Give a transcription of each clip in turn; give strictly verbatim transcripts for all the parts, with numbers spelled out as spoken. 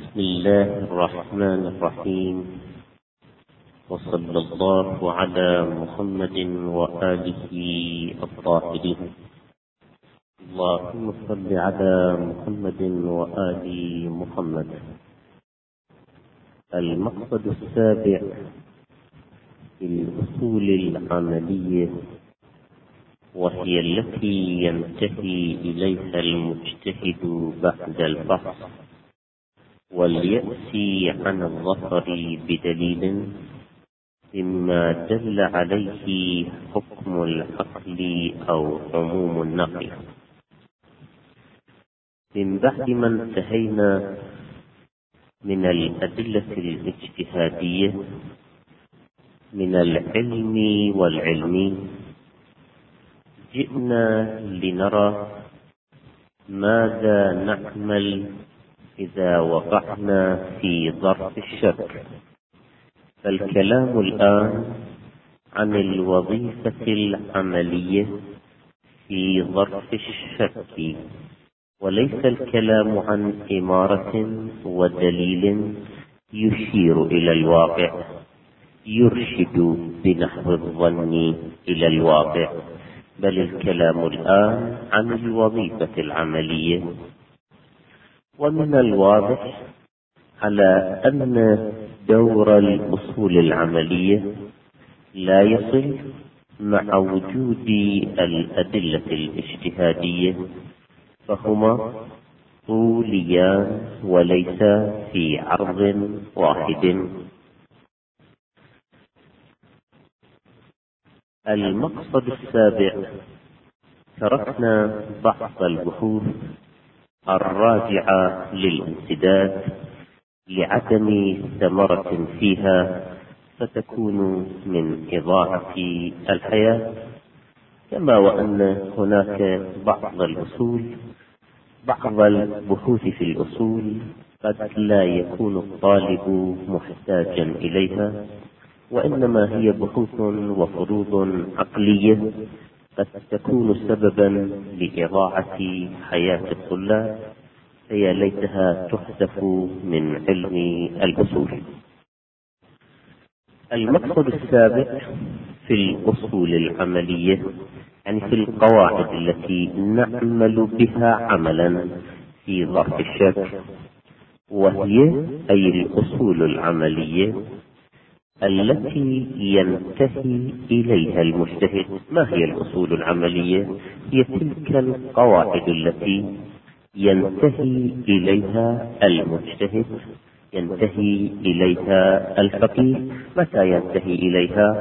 بسم الله الرحمن الرحيم، وصلى الله على محمد وآله الطاهرين. اللهم صل على محمد وآل محمد. المقصد السابع في الأصول العملية، وهي التي ينتهي إليها المجتهد بعد البحث واليأس عن الظفر بدليل مما دل عليه حكم العقل أو عموم النقل. من بعد ما انتهينا من الأدلة الاجتهادية من العلم والعلم، جئنا لنرى ماذا نعمل إذا وقعنا في ظرف الشك. فالكلام الآن عن الوظيفة العملية في ظرف الشك، وليس الكلام عن إمارة ودليل يشير إلى الواقع، يرشد بنحو الظن إلى الواقع، بل الكلام الآن عن الوظيفة العملية. ومن الواضح على أن دور الأصول العملية لا يصل مع وجود الأدلة الاجتهادية، فهما طوليان وليس في عرض واحد. المقصد السابع، تركنا بحث البحوث الراجعة للامتداد لعدم ثمرة فيها فتكون من إضاعة الحياة، كما وأن هناك بعض الأصول بعض البحوث في الأصول قد لا يكون الطالب محتاجا إليها، وإنما هي بحوث وفروض عقلية قد تكون سببا لإضاعة حياة الطلاب، فيا ليتها تحذف من علم الأصول. المقصد السابع في الأصول العملية، يعني في القواعد التي نعمل بها عملا في ظرف الشك، وهي أي الأصول العملية التي ينتهي إليها المجتهد. ما هي الأصول العملية؟ هي تلك القواعد التي ينتهي إليها المجتهد، ينتهي إليها الفقيه. متى ينتهي إليها؟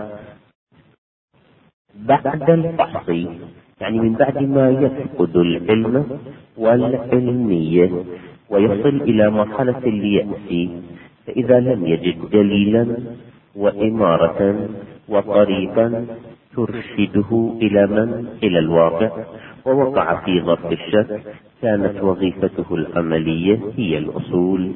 بعد الفحص، يعني من بعد ما يفقد العلم والعلمية ويصل إلى مرحلة اليأس، فإذا لم يجد دليلا وإمارة وطريقا ترشده إلى من؟ إلى الواقع، ووقع في ظرف الشك، كانت وظيفته العملية هي الأصول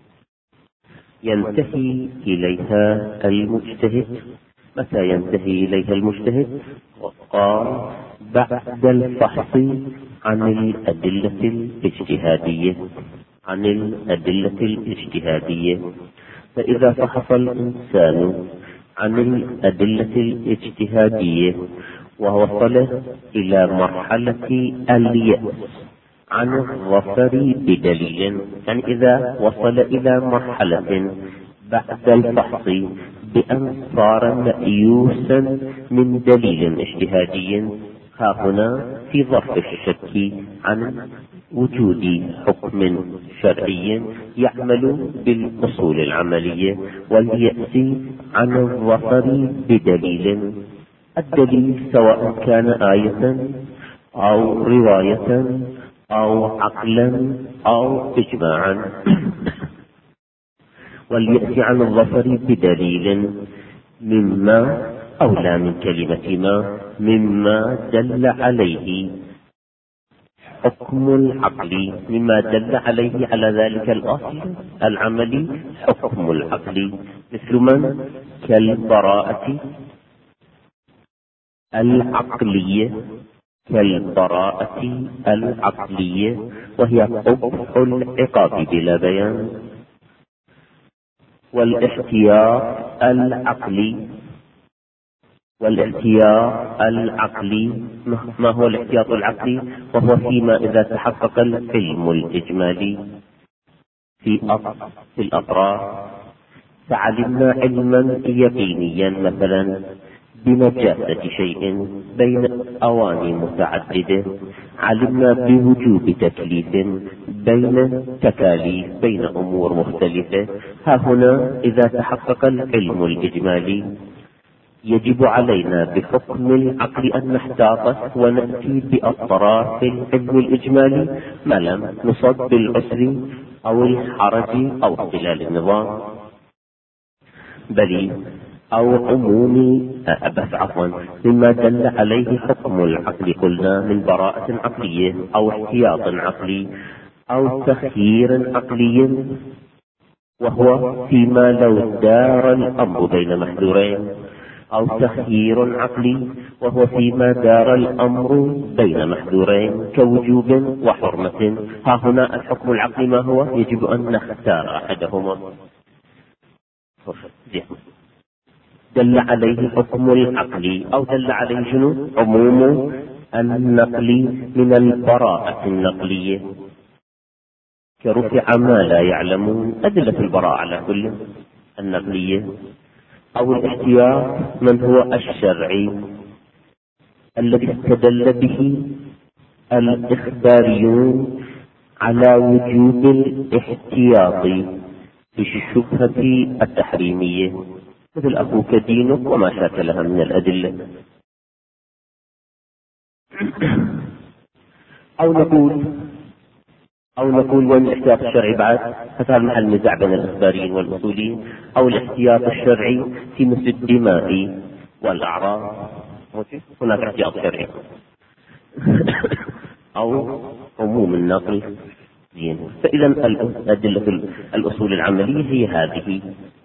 ينتهي إليها المجتهد. متى ينتهي إليها المجتهد؟ وقال بعد الفحص عن الأدلة الاجتهادية عن الأدلة الاجتهادية فإذا فحص الإنسان عن الأدلة الاجتهادية ووصل إلى مرحلة اليأس عن الظفر بدليل، يعني إذا وصل إلى مرحلة بعد الفحص بأن صار مأيوسا من دليل اجتهادي، ها هنا في ظرف الشك عن وجود حكم شرعي يعمل بالأصول العملية، واليأس عن الظفر بدليل. الدليل سواء كان آية أو رواية أو عقلا أو إجماعا. واليأس عن الظفر بدليل مما أولى من كلمة ما مما دل عليه حكم العقل، مما دل عليه على ذلك الأصل العملي حكم العقل، مثل من؟ كالبراءة العقلية كالبراءة العقلية، وهي قبح العقاب بلا بيان. والاحتياط العقلي. والاحتياط العقلي ما هو الاحتياط العقلي؟ وهو فيما إذا تحقق العلم الإجمالي في في الأطراف، فعلمنا علما يقينيا مثلا بنجاسة شيء بين أواني متعددة، علمنا بوجوب تكليف بين تكاليف بين أمور مختلفة. ها هنا إذا تحقق العلم الإجمالي يجب علينا بحكم العقل أن نحتاط ونأتي بأطراف العلم الإجمالي ما لم نصب بالعسر أو الحرج أو اختلال النظام، بل أو عموم بس عفوا مما دل عليه حكم العقل، قلنا من براءة عقلية أو احتياط عقلي أو تخيير عقلي، وهو فيما لو دار الأمر بين محذورين، أو تخيير عقلي وهو فيما دار الأمر بين محذورين كوجوب وحرمة. ها هنا الحكم العقلي ما هو؟ يجب أن نختار أحدهما. دل عليه حكم العقل أو دل عليه شنو؟ عموم النقل من البراءة النقلية، كرفع ما لا يعلمون، أدلة البراءة على كل النقلية. أو الاحتياط من هو الشرعي الذي استدل به الإخباريون على وجوب الاحتياط في الشبهة التحريمية، مثل أخوك دينك وما شاكلها من الأدلة. أو نقول أو نقول وين الاحتياط الشرعي بعد؟ هذا محل نزاع بين الإخباريين والأصوليين. أو الاحتياط الشرعي في مثل الدماء والأعراض، هناك احتياط شرعي. أو عموم النقل. فإذا الأدلة الأصول العملية هي هذه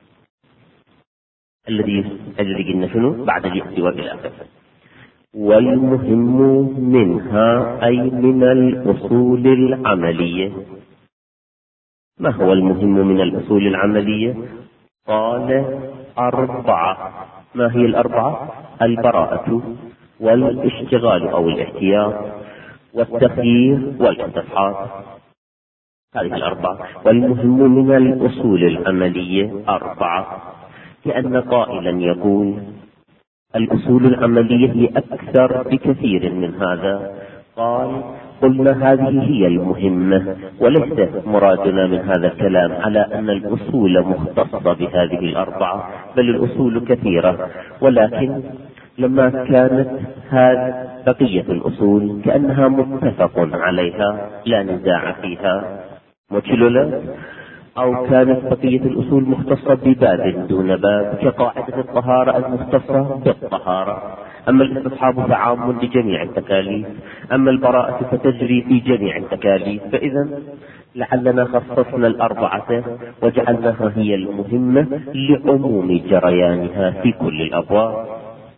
الذي الذي قلنا شنو بعد الاحتواء إلى آخره. والمهم منها أي من الأصول العملية. ما هو المهم من الأصول العملية؟ قال أربعة. ما هي الأربعة؟ البراءة والاشتغال أو الاحتياط والتخيير والاستصحاب، هذه الأربعة. والمهم من الأصول العملية أربعة، لأن قائلا يقول الأصول العملية هي أكثر بكثير من هذا. قال قلنا هذه هي المهمة، وليس مرادنا من هذا الكلام على أن الأصول مختصة بهذه الأربعة، بل الأصول كثيرة، ولكن لما كانت هذه بقية الأصول كأنها متفق عليها لا نزاع فيها مجلولة، أو كانت بقية الأصول مختصة بباب دون باب، كقاعدة الطهارة المختصة بالطهارة. أما الاستصحاب فعام لجميع التكاليف، أما البراءة فتجري في جميع التكاليف. فإذا لعلنا خصصنا الأربعة وجعلناها هي المهمة لعموم جريانها في كل الأبواب.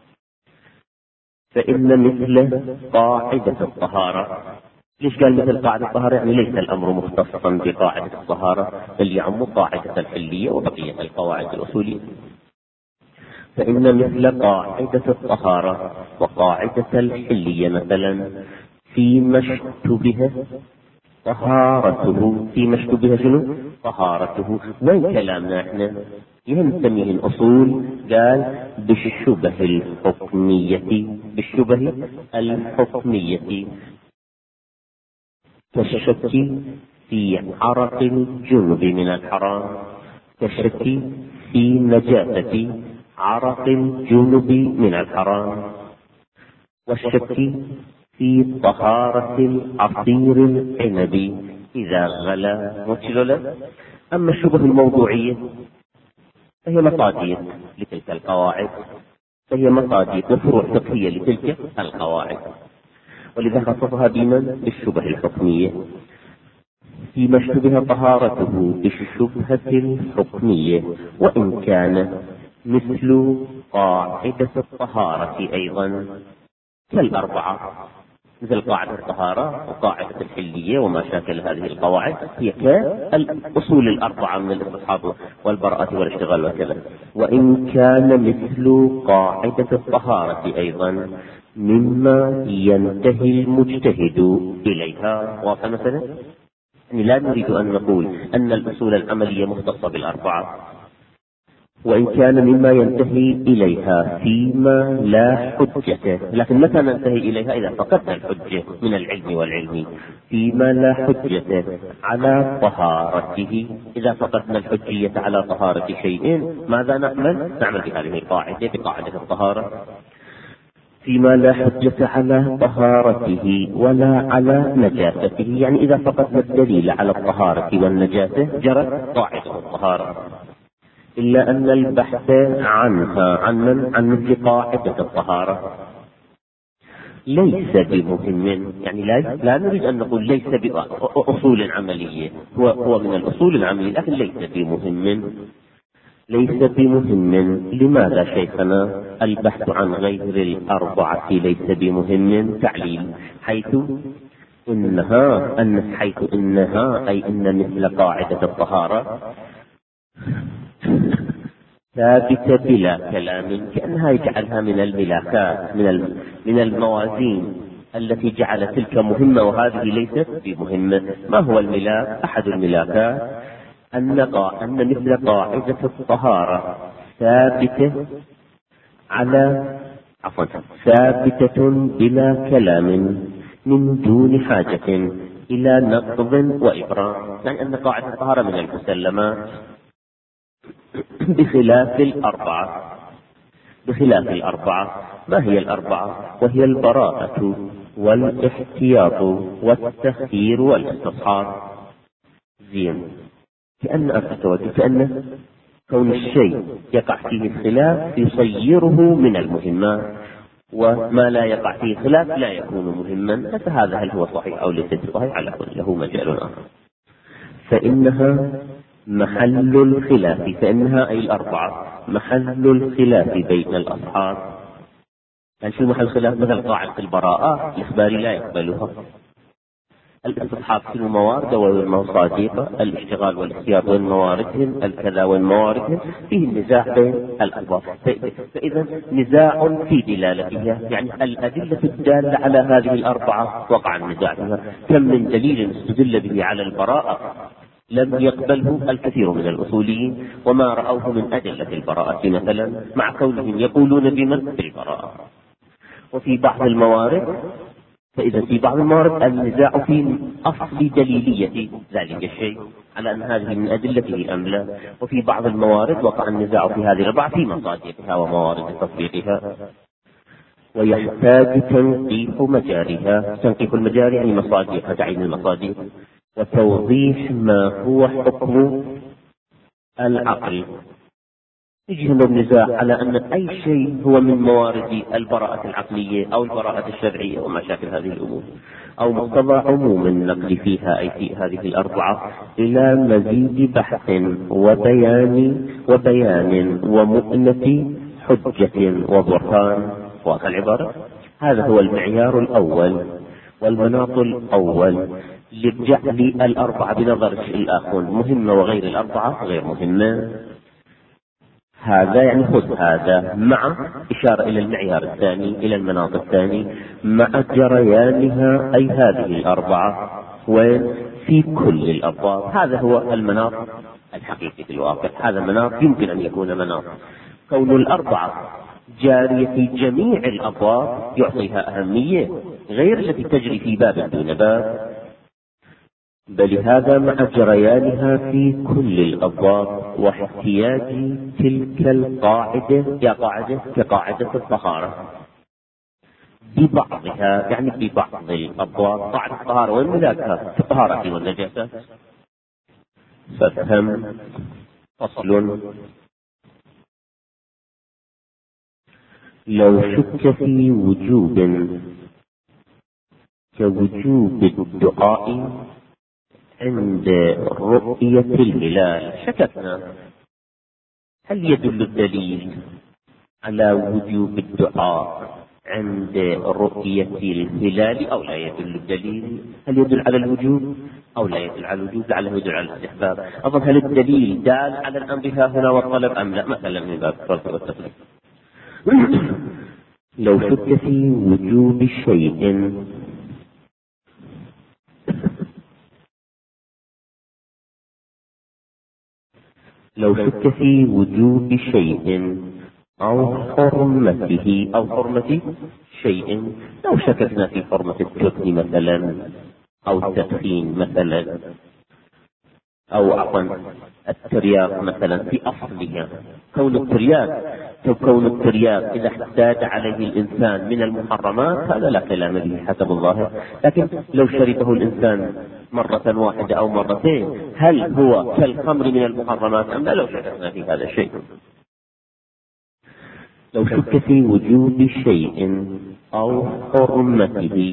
فإن مثل قاعدة الطهارة، ليش قال مثل قاعدة الطهارة؟ يعني ليس الأمر مختصا بقاعدة الطهارة، بل يعم قاعدة الحلية وبقية القواعد الأصولية. فإن مثل قاعدة الطهارة وقاعدة الحلية مثلا فيما اشتبه طهارته، فيما اشتبه شنو؟ طهارته. وين كلامنا احنا؟ ينتمي الأصول قال بالشبه الحكمية، بالشبه الحكمية، كالشك في عرق الجنب من الحرام، كالشك في نجاسة عرق الجنب من الحرام، والشك في طهارة العصير العنب إذا غلا مجللا. أما الشبه الموضوعية فهي مصادر لتلك القواعد، فهي مصادر وفروع فقهية لتلك القواعد، ولذا خصصها بمن؟ بالشبه الحكمية. فيما اشتبه طهارته بالشبهة الحكمية، وإن كان مثل قاعدة الطهارة أيضا كالأربعة، مثل قاعدة الطهارة وقاعدة الحلية وما شاكل هذه القواعد، هي كالأصول الأربعة من الاستصحاب والبراءة والاشتغال وكذا. وإن كان مثل قاعدة الطهارة أيضا مما ينتهي المجتهد إليها. واضح مثلا؟ يعني لا نريد أن نقول أن الأصول العملية مختصة بالأربعة، وإن كان مما ينتهي إليها فيما لا حجة، لكن متى ننتهي إليها؟ إذا فقدنا الحجة من العلم والعلم. فيما لا حجة على طهارته، إذا فقدنا الحجية على طهارة شيء ماذا نعمل؟ نعمل بهذه القاعدة، بقاعدة الطهارة. فيما لا حجة على طهارته ولا على نجاسته، يعني إذا فقدنا الدليل على الطهارة والنجاسة جرت قاعدة الطهارة. إلا أن البحث عنها عن عن مثل قاعدة الطهارة ليس بمهم، يعني لا لا نريد أن نقول ليس بأصول عملية، هو هو من الأصول العملية لكن ليس بمهم. ليس بمهم. لماذا شيخنا البحث عن غير الأربعة ليس بمهم؟ تعليل، حيث إنها أن حيث إنها أي إن مثل قاعدة الطهارة ثابتة بلا كلام، كأنها يجعلها من الملاكات، من من الموازين التي جعل تلك مهمة وهذه ليست بمهمة. ما هو الملاك؟ أحد الملاكات أن أن مثل قاعدة الطهارة ثابتة على عفوا ثابتة بلا كلام من دون حاجة إلى نقض وإبرام، يعني أن قاعدة الطهارة من المسلمات، بخلاف الأربعة. بخلاف الأربعة، ما هي الأربعة؟ وهي البراءة والاحتياط والتخيير والاستصحاب. زين، كأن أتوجه كأن كون الشيء يقع فيه الخلاف يصيره من المهمات، وما لا يقع فيه خلاف لا يكون مهما. فهذا هل هو صحيح أو ليس صحيح على كل له مجال آخر. فإنها محل الخلاف، فإنها أي الأربعة محل الخلاف بين الأصحاب. يعني شو محل الخلاف؟ مثل قاعدة البراءة الإخباري لا يقبلها، الاستصحاب في الموارد والمصادق، الاشتغال والاحتياط والمواردهم، الكذا والمواردهم، فيه النزاع بين الألفاظ. فإذا نزاع في دلالتها، يعني الأدلة الدالة على هذه الأربعة وقع النزاع فيها. كم من دليل استدل به على البراءة لم يقبله الكثير من الأصوليين، وما رأوه من أدلة البراءة مثلا، مع كونهم يقولون بمن؟ بالبراءة. وفي بعض الموارد، فإذا في بعض الموارد النزاع في أصل دليلية ذلك الشيء على أن هذه من أدلته أم لا. وفي بعض الموارد وقع النزاع في هذه الأربعة في مصادقها وموارد تطبيقها. ويحتاج تنقيح مجاريها، تنقيح المجاري يعني مصادقها، تعيين المصادق، وتوضيح ما هو حكم العقل. يجي هنا النزاع على أن أي شيء هو من موارد البراءة العقلية أو البراءة الشرعية وما شاكل هذه الأمور، أو مقتضى عموم النقل فيها أي في هذه الأربعة، إلى مزيد بحث وبيان وبيان ومؤنة حجة وبرهان. واضح العبارة؟ هذا هو المعيار الأول والمناط الأول لجعل الأربعة بنظر الآخر مهمة وغير الأربعة غير مهمة. هذا يعني خذ هذا مع إشارة إلى المعيار الثاني، إلى المناط الثاني، مع جريانها أي هذه الأربعة وين؟ في كل الأبواب. هذا هو المناط الحقيقي في الواقع. هذا مناط يمكن أن يكون مناط كون الأربعة جارية في جميع الأبواب يعطيها أهمية غير التي تجري في باب دون باب، بل هذا مع جريانها في كل الأبواب واحتياج تلك القاعدة يا قاعدة كقاعدة الطهارة ببعضها، يعني ببعض الأبواب. قاعدة الطهارة والملاكها في الطهارة والنجاسة. فافهم. فصل. لو شك في وجوب كوجوب الدعاء عند رؤية الهلال، شككنا هل يدل الدليل على وجوب الدعاء عند رؤية الهلال أو لا يدل الدليل؟ هل يدل على الوجوب أو لا يدل على الوجوب؟ لعله يدل على الاستحباب. أظن هل الدليل دال على الأمر ها هنا والطلب أم لا؟ مثلا من باب الفرض والتقليد. لو شك في وجوب شيء لو شك في وجوب شيء أو حرمته أو حرمة شيء، لو شككنا في حرمة التدخين مثلا أو التدخين مثلا أو عفوا الترياق مثلا في أصلها، كون الترياق كون الترياق إذا احتاج عليه الإنسان من المحرمات هذا لا كلام به حسب الظاهر، لكن لو شربه الإنسان مرة واحدة أو مرتين هل هو كالخمر من المحرمات أم لا؟ لو شككنا في هذا الشيء. لو شك في وجوب شيء أو حرمته،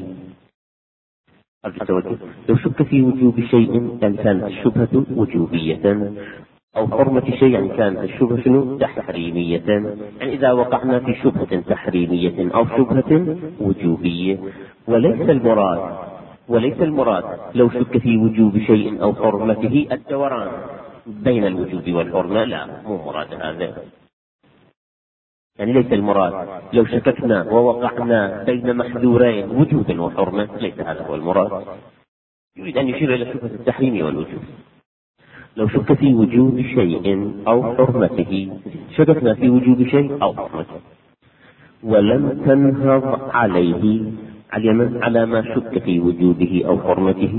لو شك في وجوب شيء يعني كانت الشبهة وجوبية، أو حرمة شيء يعني كانت الشبهة تحريمية. يعني إذا وقعنا في شبهة تحريمية أو شبهة وجوبية، وليس المراد وليس المراد لو شك في وجوب شيء أو حرمته الدوران بين الوجوب والحرمة، لا مو مراد هذا. يعني ليس المراد لو شككنا ووقعنا بين محذورين وجوب وحرمة، ليس هذا هو المراد. يريد أن يشير إلى شبهة التحريم والوجوب. لو شك في وجوب شيء أو حرمته، شككنا في وجوب شيء أو حرمته ولم تنهض عليه على ما شك في وجوبه أو حرمته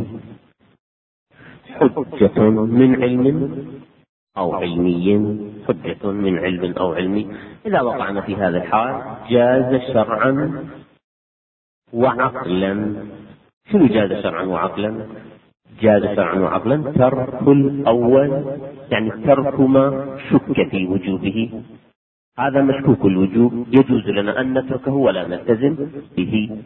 حجة من علم أو علمي، حجة من علم أو علمي. إذا وقعنا في هذا الحال جاز شرعا وعقلا. شنو جاز شرعا وعقلا؟ جاز شرعا وعقلا ترك الأول، يعني ترك ما شك في وجوبه، هذا مشكوك الوجوب يجوز لنا أن نتركه ولا نلتزم به.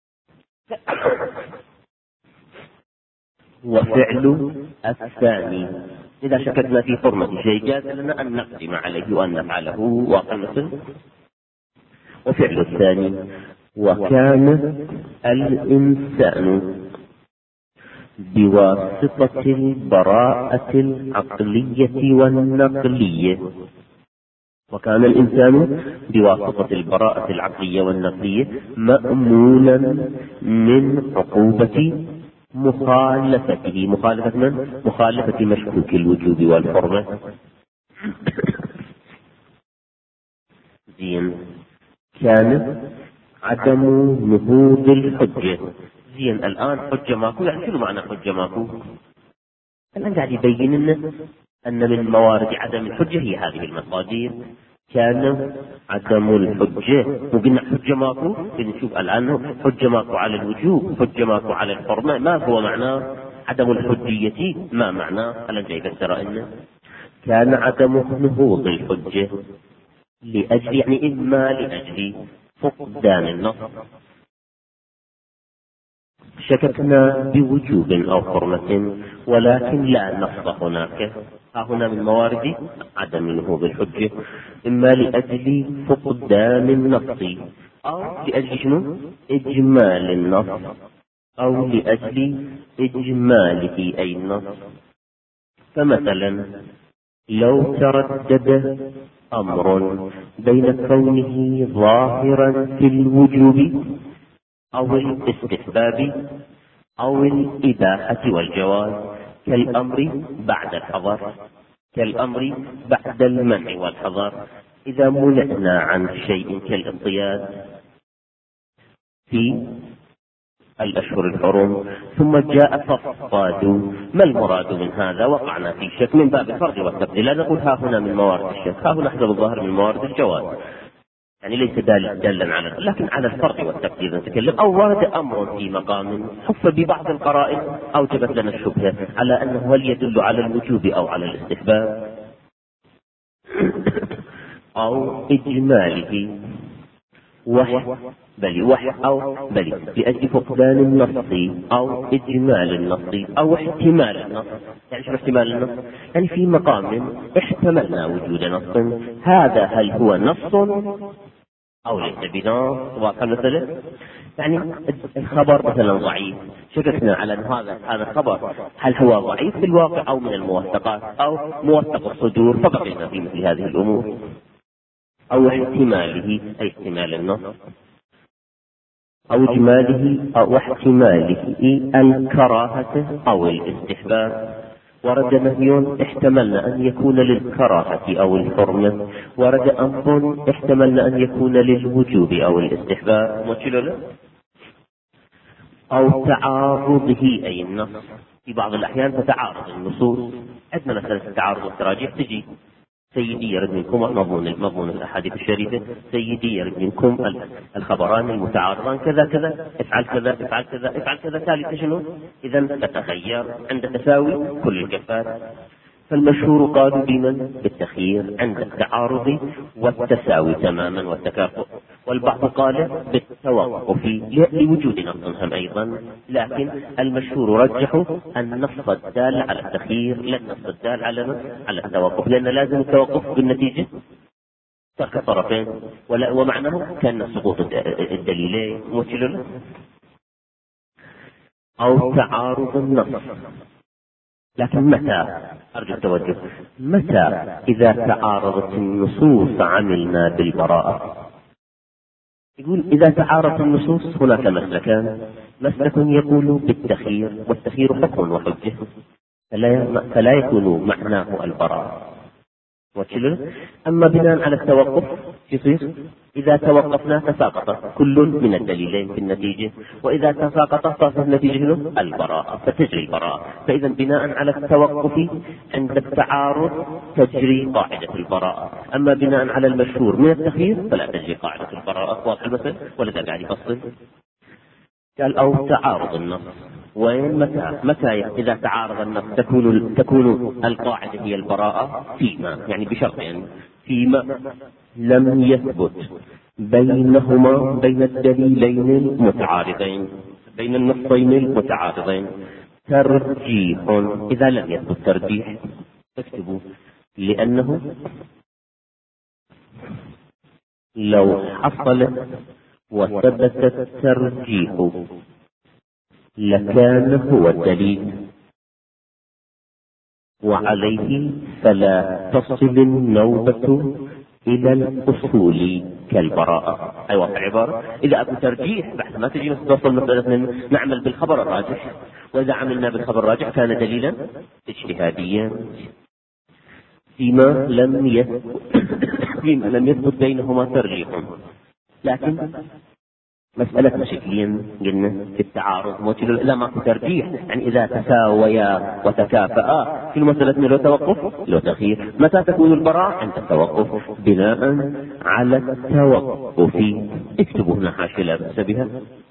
وفعل الثاني، إذا شككنا في حرمة شيء جاز لنا أن نقدم عليه وأن نفعله واقعا. وفعل الثاني، وكان الإنسان بواسطة البراءة العقلية والنقلية وكان الإنسان بواسطة البراءة العقلية والنقلية مأمونا من عقوبة مخالفته. مخالفة من؟ مخالفة مشكوك الوجوب والحرمة. زين. كان عدم نهوض الحجة. زين، الآن حجة ماكو، يعني شنو معنى حجة ماكو؟ الآن قاعد يبين لنا أن من موارد عدم الحجة هي هذه المقادير. كان عدم الحجة، وقلنا حجة ماكو، بنشوف الآن حجة ماكو على الوجوب، حجة ماكو على الحرمة. ما هو معناه عدم الحجية؟ ما معناه؟ الآن جاي بسرع إنه كان عدم نهوض الحجة لأجل، يعني إما لأجل فقدان النص. شككنا بوجوب أو حرمة ولكن لا نص هناك، ها هنا من موارد عدم نهوض الحجة، إما لأجل فقدان النص أو لأجل شنو؟ إجمال النص، أو لأجل إجماله أي النص. فمثلا لو تردد أمر بين كونه ظاهرا في الوجوب أو الاستحباب أو الإباحة والجواز، كالأمر بعد الحظر، كالأمر بعد المنع والحظر. إذا منعنا عن شيء كالاصطياد في الأشهر الحرم ثم جاء فاصطاد، ما المراد من هذا؟ وقعنا في شك من باب الفرض والتقدير. لا نقول ها هنا من موارد الشك، ها هنا حسب الظاهر من موارد الجواز، يعني ليس دالا على، لكن على الفرض والتقدير نتكلم. أو ورد أمر في مقام حف ببعض القرائن أوجبت لنا الشبهة على أنه هل يدل على الوجوب أو على الاستحباب أو إجماله وح بل وح أو بل لأجل فقدان النص أو إجمال النص أو احتمال النص. يعني شو احتمال النص؟ يعني في مقام احتملنا وجود نص، هذا هل هو نص أو ليس بنص. واضح المسألة؟ يعني الخبر مثلا ضعيف، شككنا على أن هذا هذا الخبر هل هو ضعيف في الواقع أو من الموثقات أو موثق الصدور، فبقينا في مثل هذه الأمور. أو احتماله، أي احتمال النص، أو إجماله، أو احتماله الكراهة أو الاستحباب. ورد نهي احتملنا أن يكون للكراهة أو الحرمة، ورد أمر احتملنا أن يكون للوجوب أو الاستحباب. أو تعارضه، أي النص. في بعض الأحيان تتعارض النصوص، عندنا مسألة التعارض والتراجيح تجي سيدي يرد منكم مضمون مضمون الأحاديث الشريفة، سيدي يرد منكم الخبران المتعارضان كذا كذا، افعل كذا افعل كذا افعل كذا، ثالث شنو؟ إذا تتخير عند تساوي كل الكفات. فالمشهور قالوا بمن؟ بالتخيير عند التعارض والتساوي تماما والتكافؤ. والبعض قال بالتوقف لوجود نص هم أيضا، لكن المشهور رجحوا النص الدال على التخيير لا النص الدال على على التوقف، لأن لازم التوقف بالنتيجة ترك الطرفين، ومعناه كان سقوط الدليلين. مثل أو تعارض النص. لكن متى؟ أرجو التوجه. متى إذا تعارضت النصوص عملنا بالبراءة؟ يقول إذا تعارضت النصوص هناك مسلكان، مسلك يقول بالتخيير، والتخيير حكم وحجة، فلا, فلا يكون معناه البراءة. أما بناء على التوقف يصير إذا توقفنا تساقط كل من الدليلين في النتيجة، وإذا تساقط صارت النتيجة البراءة، فتجري البراءة. فإذا بناء على التوقف عند التعارض تجري قاعدة البراءة، أما بناء على المشهور من التخيير فلا تجري قاعدة البراءة. واضح المثل ولا قاعد يفصل؟ قال أو تعارض النص. وين متى؟ متى إذا تعارض النص تكون تكون القاعدة هي البراءة؟ فيما، يعني بشرطين، فيما لم يثبت بينهما بين الدليلين المتعارضين، بين النصين المتعارضين ترجيح. إذا لم يثبت ترجيح اكتبوا، لأنه لو حصل وثبت الترجيح لكان هو الدليل، وعليه فلا تصل النوبة إلى الأصول كالبراءة. أيوة العبارة إذا أكو ترجيح بعد ما تجي نوصل مسألة نعمل بالخبر الراجح، وإذا عملنا بالخبر الراجح كان دليلا اجتهاديا. فيما لم يثبت فيما لم يثبت بينهما ترجيح. لكن مسألة مشكلين قلنا في التعارض، إذا ما في ترجيح يعني إذا تساويا وتكافأ في المسألة لو توقف لو تخيير. متى تكون البراءة؟ عند التوقف، بناء على التوقف. اكتبوا هنا حاشية لا بأس بها،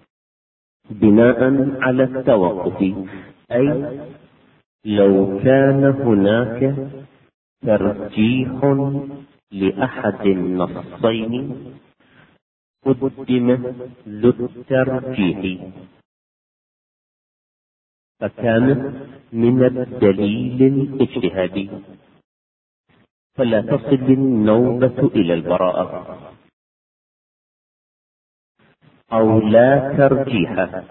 بناء على التوقف، أي لو كان هناك ترجيح لأحد النصين قدم ذو الترجيح فكان من الدليل الاجتهادي، فلا تصل النوبة إلى البراءة. أو لا ترجيح،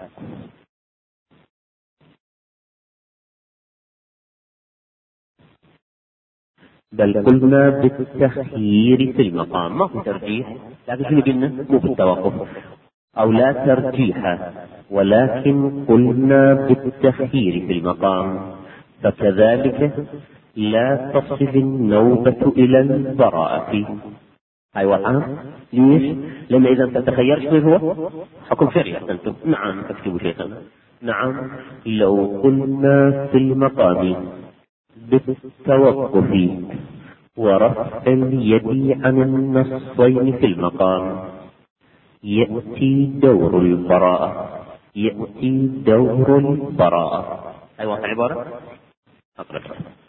بل قلنا بالتخيير في المقام، ما في ترجيح، لكن شنو قلنا؟ مو في التوقف. أو لا ترجيح ولكن قلنا بالتخيير في المقام، فكذلك لا تصل النوبة إلى البراءة. أيوة. ليش؟ لأن إذا تتخير شنو هو؟ حكم شرعي. أنتم نعم اكتبوا شيئا. نعم لو قلنا في المقام بالتوقف ورفع اليد عن النصين في المقام يأتي دور البراءة، يأتي دور البراءة. أيوة العبارة أقرأ.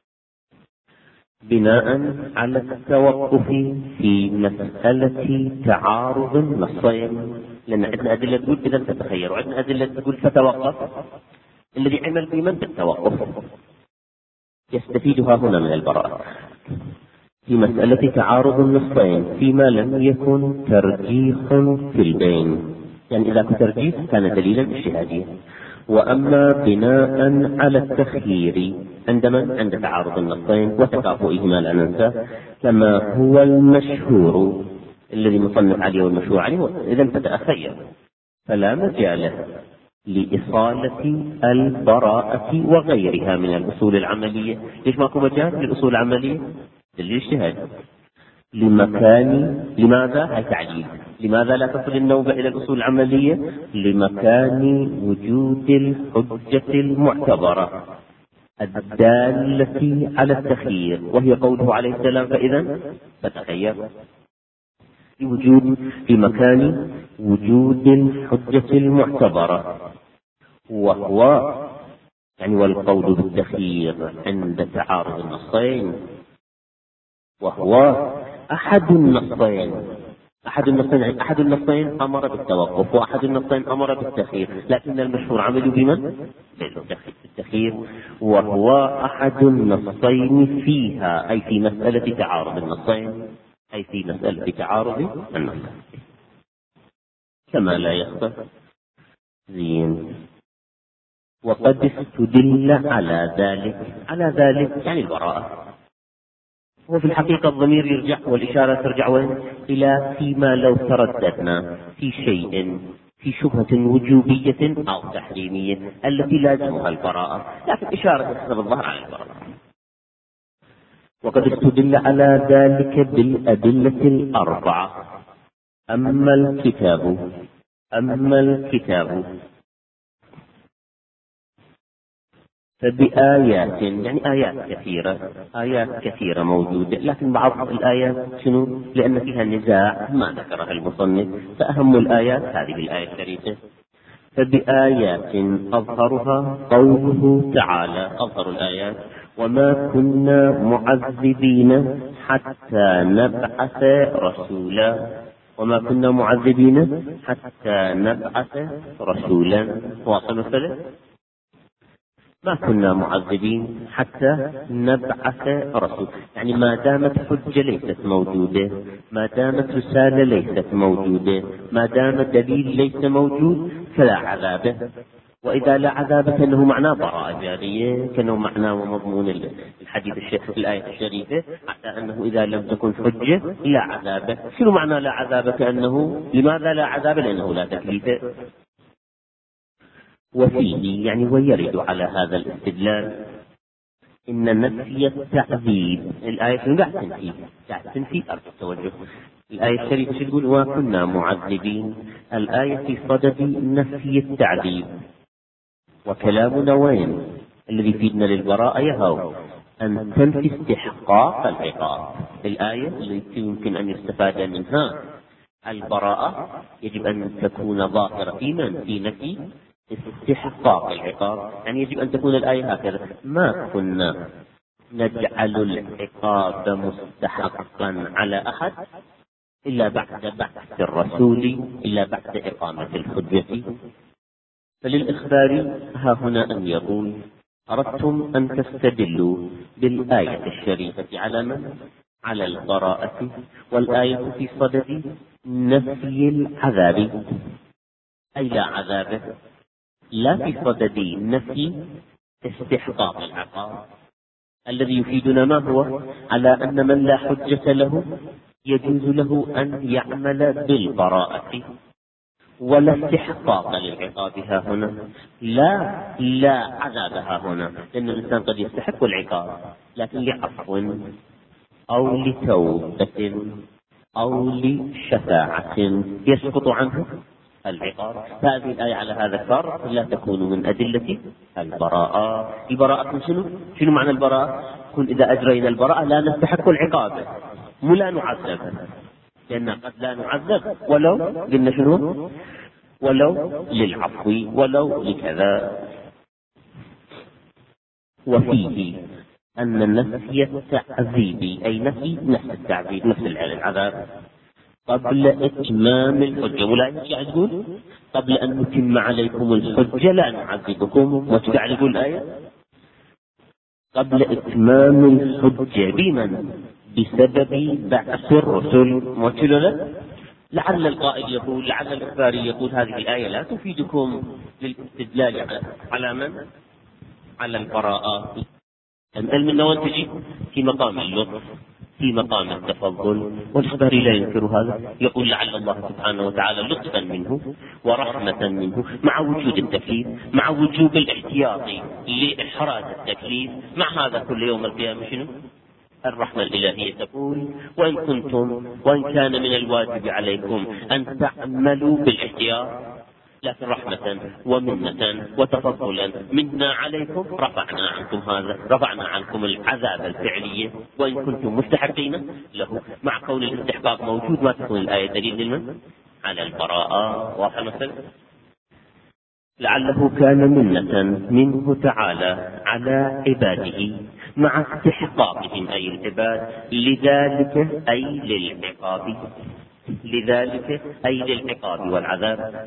بناء على التوقف في مسألة تعارض النصين، لأن عندنا أدلة تقول إذا تتخير، وعندنا أدلة تقول فتوقف. الذي عمل بمن بالتوقف يستفيدها هنا من البراءة. في مسألة تعارض النصين فيما لم يكن ترجيح في البين، يعني إذا كان ترجيح كان دليلا اجتهاديا. وأما بناء على التخيير عندما عند تعارض النصين وتكافؤهما لا ننسى، كما هو المشهور الذي مصنف عليه والمشهور عليه، إذا فتأخير فلا مجال لإصالة البراءة وغيرها من الأصول العملية. ليش ماكو مجال للأصول العملية؟ للاجتهاد. لمكان لماذا؟ هاي تعليل. لماذا لا تصل النوبة إلى الأصول العملية؟ لمكان وجود الحجة المعتبرة الدالة على التخيير، وهي قوله عليه السلام فإذا فتخير. لوجود في مكان وجود الحجة المعتبرة، وهو يعني والقول بالتخيير عند تعارض النصين، وهو أحد النصين. أحد النصين أحد النصين أمر بالتوقف، وأحد النصين أمر بالتخيير، لكن المشهور عملوا بمن؟ بالتخيير، وهو أحد النصين فيها، أي في مسألة تعارض النصين، أي في مسألة تعارض النصين، كما لا يخفى. زين. وقد استدل على ذلك على ذلك يعني البراءة. وفي الحقيقة الضمير يرجع والإشارة ترجع وين؟ إلى فيما لو ترددنا في شيء في شبهة وجوبية أو تحريمية التي لازمها البراءة، لكن إشارة تحسب الظهر على البراءة. وقد استدل على ذلك بالأدلة الأربعة. أما الكتاب أما الكتاب فبآيات، يعني آيات كثيرة آيات كثيرة موجودة، لكن بعض الآيات شنو؟ لأن فيها نزاع ما ذكرها المصنف، فأهم الآيات هذه الآية الشريفة. فبآيات أظهرها قوله تعالى، أظهر الآيات: وما كنا معذبين حتى نبعث رسولا. وما كنا معذبين حتى نبعث رسولا. واصل مثلا؟ ما كنا معذبين حتى نبعث رسول، يعني ما دامت حجة ليست موجودة، ما دامت رسالة ليست موجودة، ما دام دليل ليس موجود فلا عذاب. وإذا لا عذاب كأنه معناه براءة جارية، كأنه معناه ومضمون الحديث الشيخ في الآية الشريفة حتى أنه إذا لم تكن حجة لا عذاب. شنو معنى لا عذاب؟ كأنه لماذا لا عذاب؟ لأنه لا تكليف. وفيه يعني ويرد على هذا الاستدلال إن نفي التعذيب، الآية شنو قاعد تنفي؟ قاعد تنفي أرض التوجه. الآية الشريفة شو تقول؟ وكنا معذبين. الآية في صدد نفي التعذيب، وكلامنا وين؟ الذي يفيدنا للبراءة يهو أن تنفي استحقاق العقاب. الآية التي يمكن أن يستفاد منها البراءة يجب أن تكون ظاهرة في من؟ في نفي استحقاق العقاب. يعني يجب أن تكون الآية هكذا: ما كنا نجعل العقاب مستحقا على أحد إلا بعد بعث الرسول، إلا بعد إقامة الحجة. فللإخبار ها هنا أن يقول: أردتم أن تستدلوا بالآية الشريفة على من؟ على البراءة، والآية في صدد نفي العذاب، أي لا عذاب، لا في صدد نفي استحقاق العقاب. الذي يفيدنا ما هو؟ على أن من لا حجة له يجوز له أن يعمل بالبراءة، ولا استحقاق للعقاب ها هنا، لا لا عذاب ها هنا، لأن الإنسان قد يستحق العقاب لكن لعفو أو لتوبة أو لشفاعة يسقط عنه العقاب. هذه الآية على هذا الفرق لا تكون من أدلة البراءة. البراءة شنو؟ شنو معنى البراءة؟ كن إذا أجرينا البراءة لا نستحق العقاب، مو لا نعذب، لأن قد لا نعذب ولو قلنا شنو؟ ولو للعفو، ولو لكذا. وفيه أن نفي التعذيب، أي نفي نفس التعذيب نفس العذاب، قبل إتمام الحجة. ولا يرجع تقول قبل أن نتم عليكم الحجة لا نعذبكم، وترجع يقول الآية قبل إتمام الحجة بمن؟ بسبب بعث الرسل. موكلنا لعل القائل يقول، لعل الإخباري يقول هذه الآية لا تفيدكم للاستدلال على من؟ على البراءة. العلم من تجي في مقام اللطف، في مقام التفضل، والإخباري لا ينكر هذا، يقول لعل الله سبحانه وتعالى لطفا منه ورحمة منه مع وجود التكليف، مع وجوب الاحتياط لإحراز التكليف، مع هذا كل يوم القيامة شنو؟ الرحمة الإلهية تقول وإن كنتم وإن كان من الواجب عليكم أن تعملوا بالاحتياط، لكن رحمة ومنة وتفضلا منا عليكم رفعنا عنكم هذا، رفعنا عنكم العذاب الفعلي وإن كنتم مستحقين له. مع كون الاستحقاق موجود ما تكون الآية دليل لمن؟ على البراءة. واضح مثلا؟ لعله كان منة منه تعالى على عباده مع استحقاقهم أي العباد لذلك أي للعقاب، لذلك أي للعقاب والعذاب.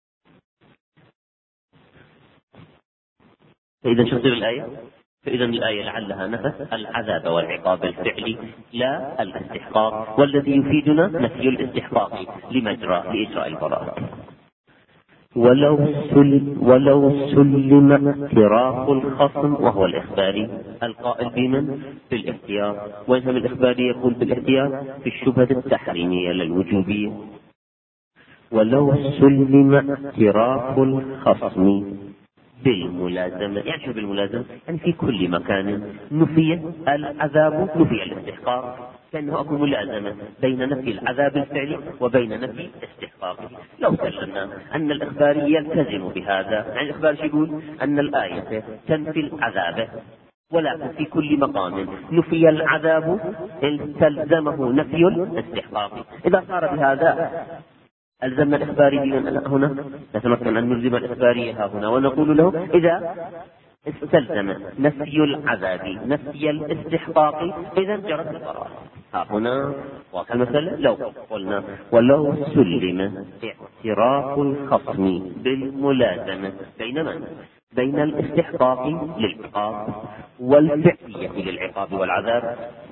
فإذا شفت الآية، فإذا الآية لعلها نفت العذاب والعقاب الفعلي لا الاستحقاق، والذي يفيدنا نفي الاستحقاق لمجرى لإجراء البراءة. ولو سل ولو سلم اعتراف الخصم، وهو الإخباري القائل بمن؟ بالاحتياط. وإنهم الإخباري يقول بالاحتياط في الشبهة التحريمية للوجوبية. ولو سلم اعتراف الخصم بالملازمة، يعني شو بالملازمة؟ يعني في كل مكان نفي العذاب نفي الاستحقاق، كأنه أكو ملازمة بين نفي العذاب الفعلي وبين نفي استحقاقه. لو سلمنا أن الإخباري يلتزم بهذا، يعني الإخبار يقول أن الآية تنفي العذاب ولكن في كل مقام نفي العذاب استلزمه نفي الاستحقاق. إذا صار بهذا ألزمنا الإخباري هنا، نتمكن أن نلزم الإخباري ها هنا ونقول له إذا استلزم نفي العذاب نفي الاستحقاق إذا جرت البراءة. ها هنا واضح المسألة. لو قلنا ولو سلم اعتراف الخصم بالملازمة بين من؟ بين الاستحقاق للعقاب والفعلية للعقاب والعذاب،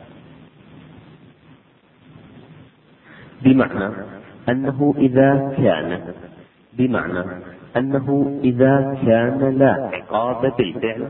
بمعنى أنه إذا كان بمعنى أنه إذا كان لا عقاب بالفعل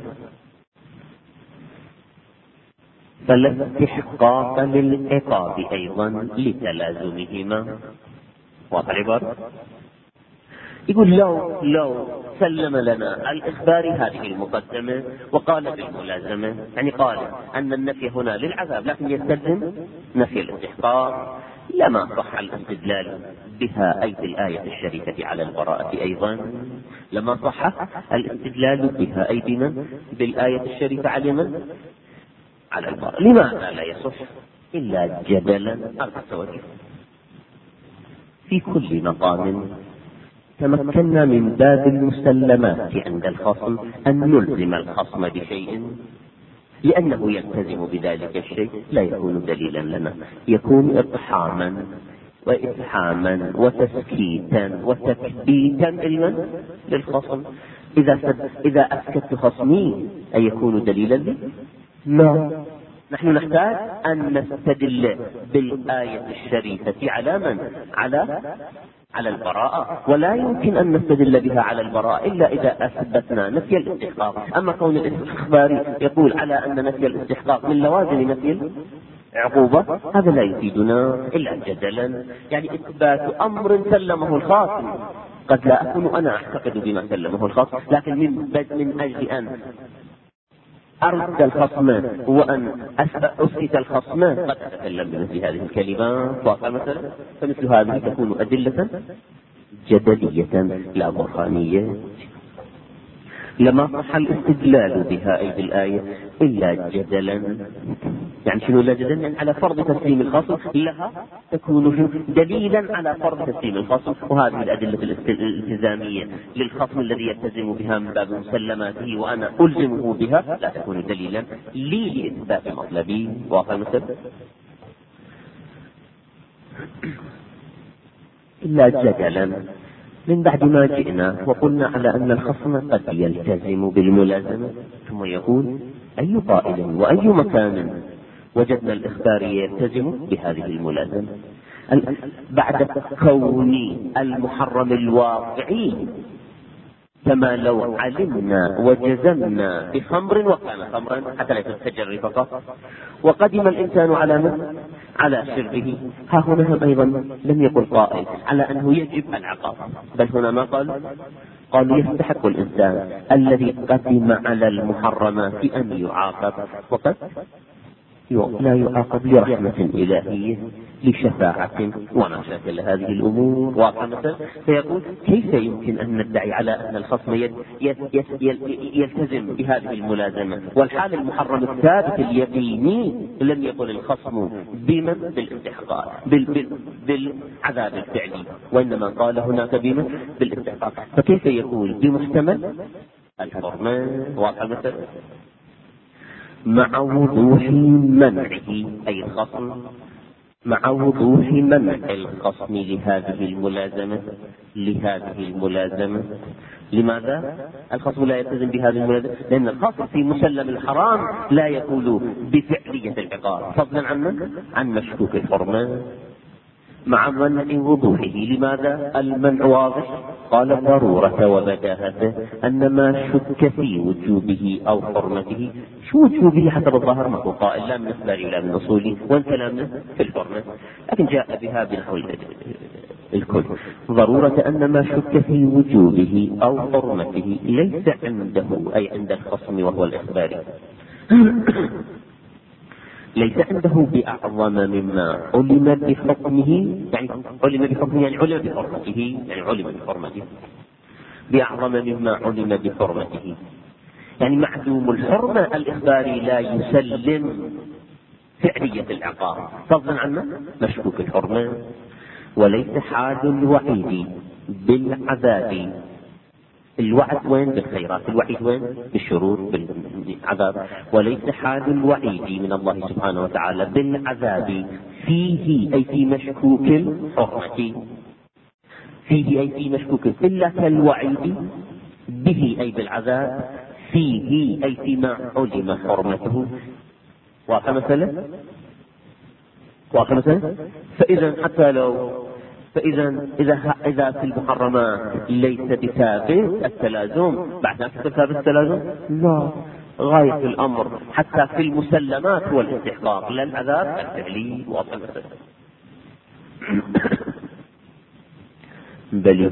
فلا استحقاق للعقاب أيضا لتلازمهما. واضح العبارة؟ يقول لو لو سلم لنا الإخباري هذه المقدمة وقال بالملازمة، يعني قال أن النفي هنا للعذاب لكن يستلزم نفي الاستحقاق، لما صح الاستدلال بها أي بالآية الشريفة على البراءة أيضا، لما صح الاستدلال بها أي بمن؟ بالآية الشريفة على من؟ على البراءة. لماذا لا يصح؟ إلا جدلا أربع في كل مقام تمكنا من باب المسلمات عند الخصم أن نلزم الخصم بشيء لأنه يلتزم بذلك الشيء لا يكون دليلا لنا، يكون إطحاما وإفحاما وتسكيتا وتثبيتا لمن؟ للخصم. إذا إذا أسكت خصمي أن يكون دليلا لي؟ لا، نحن نحتاج أن نستدل بالآية الشريفة على من؟ على على البراءة، ولا يمكن أن نستدل بها على البراءة إلا إذا أثبتنا نفي الاستحقاق. أما كون الإخباري يقول على أن نفي الاستحقاق من لوازم نفي العقوبة هذا لا يفيدنا إلا جدلا، يعني إثبات أمر سلمه الخاصم. قد لا أكون أنا أعتقد بما سلمه الخاصم، لكن من من أجل أن أرد الخصم وأن أسكت الخصم قد أتكلم بمثل هذه الكلمات. واضح مثلا؟ فمثل هذه تكون أدلة جدلية لا برهانية. لما صح الاستدلال بها أي بالآية إلا جدلا، يعني شنو لا جدلا؟ يعني على فرض تسليم الخصم لها تكون دليلا على فرض تسليم الخصم. وهذه الأدلة الالتزامية للخصم الذي يلتزم بها من باب مسلماته وأنا ألزمه بها لا تكون دليلا لي لإثبات مطلبي. واضح مثلا؟ إلا جدلا من بعد ما جئنا وقلنا على أن الخصم قد يلتزم بالملازمة، ثم يقول أي قائل وأي مكان وجدنا الإخباري يلتزم بهذه الملازمة. بعد كون المحرم الواقعي، كما لو علمنا وجزمنا بخمر وكان خمرا حتى لا يتجري فقط، وقدم الإنسان على من؟ على شربه. ها هنا أيضا لم يقل قائل على أنه يجب العقاب، بل هنا ما قال؟ قالوا يستحق الإنسان الذي قدم على المحرمات أن يعاقب، وقد لا يعاقب لرحمة إلهية لشفاعة وما شاكل هذه الأمور واقعة. فيقول كيف يمكن أن ندعي على أن الخصم يلتزم بهذه الملازمة والحال المحرم الثابت اليقيني لم يقل الخصم بمن؟ بالاستحقاق، بالعذاب الفعلي، وإنما قال هناك بمن؟ بالاستحقاق. فكيف يقول بمحتمل الحرمان واقعة مع وضوح منعه، أي الخصم مع وضوح منع الخصم لهذه الملازمة لهذه الملازمة لماذا؟ الخصم لا يلتزم بهذه الملازمة لأن الخصم في مسلم الحرام لا يقول بفعلية العقاب، فضلا عن من؟ عن مشكوك الحرمان مع منع وضوحه. لماذا المنع واضح؟ قال ضرورة وبداهته، أن ما شك في وجوبه أو حرمته، شو وجوبه حسب الظاهر ما هو قائل لا من إخباري ولا من أصولي، وإن كلامنا في الحرمة، لكن جاء بها بنحو الكل. ضرورة أن ما شك في وجوبه أو حرمته ليس عنده، أي عند الخصم وهو الإخباري، ليس عنده بأعظم مما علم بحكمه، يعني علم بحكمه يعني علم بحرمته، يعني علم بحرمته بأعظم مما علم بحرمته. يعني معدوم الحرمة الإخباري لا يسلم فعلية العقاب، فضلا عن مشكوك الحرمة. وليس حال الوعيد بالعذاب، الوعد وين؟ بالخيرات، الوعيد وين؟ بالشرور بالعذاب. وليس حال الوعيد من الله سبحانه وتعالى بالعذاب فيه، أي في مشكوك الحرمة، فيه أي في مشكوك، إلا كالوعيد به أي بالعذاب فيه أي فيما علم حرمته. واضح مثلا؟ واضح مثلا؟ فإذا حتى لو فإذا إذا إذا في المحرمات ليس بثابت التلازم، بعد ذلك ثابت التلازم؟ لا، غاية الأمر حتى في المسلمات هو الاستحقاق لا العذاب الفعلي. واضح مثلا؟ بل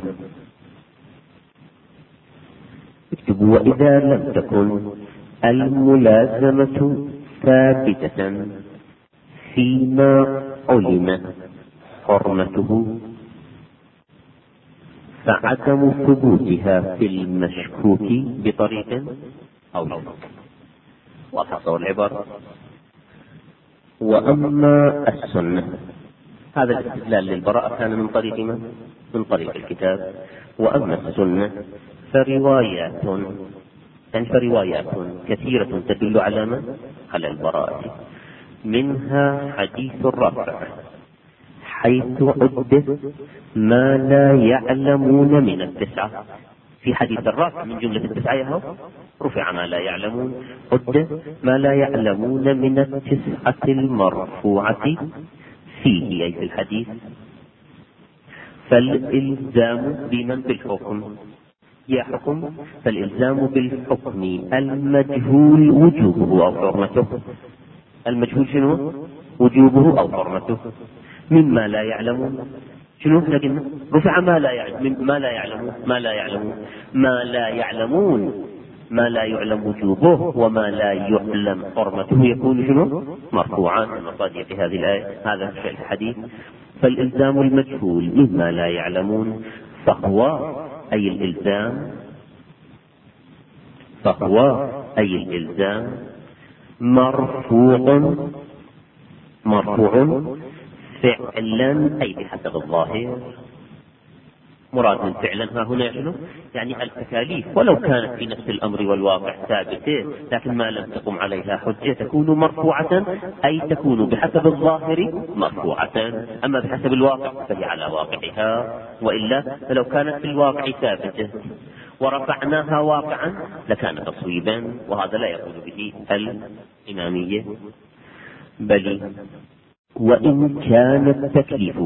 اكتبوا: وإذا لم تكن الملازمة ثابتة فيما علم حرمته فعدم ثبوتها في المشكوك بطريق أو لا. وأفصل العبارة. وأما السنة، هذا الاستدلال للبراءة كان من طريق من؟ من طريق الكتاب. وأما السنة فروايات، يعني فروايات كثيرة تدل على من؟ على البراءة. منها حديث الرفع حيث عد ما لا يعلمون من التسعة. في حديث الرفع من جملة التسعة رفع ما لا يعلمون، عد ما لا يعلمون من التسعة المرفوعة فيه أي في الحديث. فالإلزام بمن؟ بالحكم. يا حكم، فالإلزام بالحكم المجهول وجوبه أو حرمته. المجهول شنو؟ وجوبه أو حرمته مما لا يعلمون. شنو؟ لكن رفع ما لا يعلم ما لا يعلمون ما لا يعلمون ما لا يعلمون ما لا يعلم وجوبه وما لا يعلم حرمته يكون شنو؟ مرفوعا المصادر في هذه الآية، هذا في الحديث. فالإلزام المجهول مما لا يعلمون فهو أي الإلزام فهو أي الإلزام مرفوع مرفوع فعلا أي بحسب الظاهر. مراد من فعلا ها هنا شنو؟ يعني التكاليف ولو كانت في نفس الأمر والواقع ثابتة، لكن ما لم تقم عليها حجة تكون مرفوعة، أي تكون بحسب الظاهر مرفوعة، أما بحسب الواقع فهي على واقعها، وإلا فلو كانت في الواقع ثابتة ورفعناها واقعا لكان تصويبا، وهذا لا يقول به الإمامية. بل وإن كان التكليف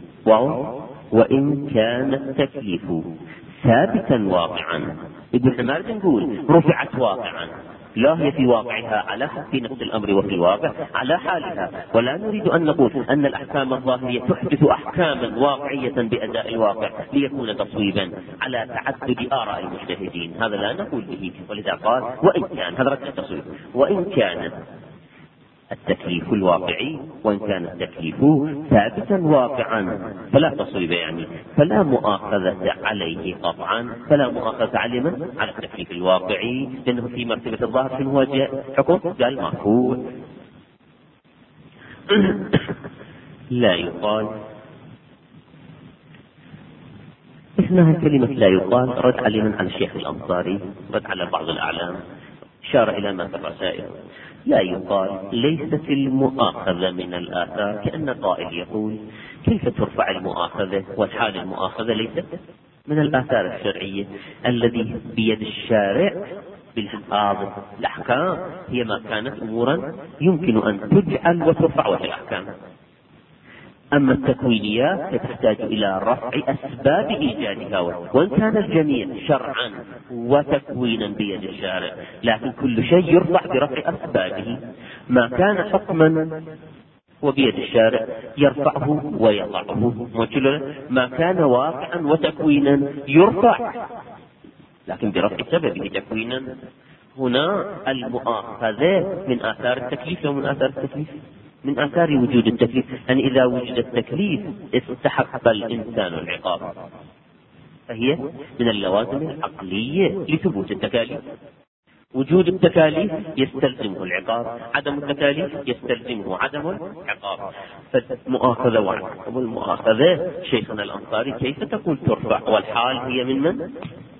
وإن كان التكليف ثابتا واقعا. ابن حمار نقول رفعت واقعا، لا هي في واقعها على في نفس الأمر وفي الواقع على حالها، ولا نريد أن نقول أن الأحكام الظاهرية تحدث أحكاما واقعية بأداء الواقع ليكون تصويبا على تعدد آراء المجتهدين، هذا لا نقول به. ولذا قال وإن كان، هذا رد التصويب، وإن كان التكليف الواقعي، وإن كان التكليف ثابتا واقعا فلا تصويب، يعني فلا مؤاخذة عليه قطعا، فلا مؤاخذة عليه من؟ على التكليف الواقعي، لأنه في مرتبة الظاهر شنو هو حكم؟ قال مرفوع. لا يقال، اسمها كلمة لا يقال رد عليه من على الشيخ الأنصاري، رد على بعض الأعلام، أشار إلى ما في الرسائل. لا يقال ليست المؤاخذة من الآثار، كأن قائل يقول كيف ترفع المؤاخذة والحال المؤاخذة ليست من الآثار الشرعية؟ الذي بيد الشارع بالحفاظ الأحكام هي ما كانت أمورا يمكن أن تجعل وترفع وهي الأحكام، أما التكوينيات فتحتاج إلى رفع أسباب إيجادها، وإن كان الجميع شرعا وتكوينا بيد الشارع، لكن كل شيء يرفع برفع أسبابه. ما كان حكما وبيد الشارع يرفعه ويضعه، ما كان واقعا وتكوينا يرفع لكن برفع سببه تكوينا. هنا المؤاخذة من آثار التكليف ومن آثار التكليف من آثار وجود التكليف، يعني إذا وجد التكليف استحق الإنسان العقاب، فهي من اللوازم العقلية لثبوت التكاليف. وجود التكاليف يستلزمه العقاب، عدم التكاليف يستلزمه عدم العقاب. فالمؤاخذة وعقاب المؤاخذة شيخنا الأنصاري كيف تقول ترفع والحال هي من من؟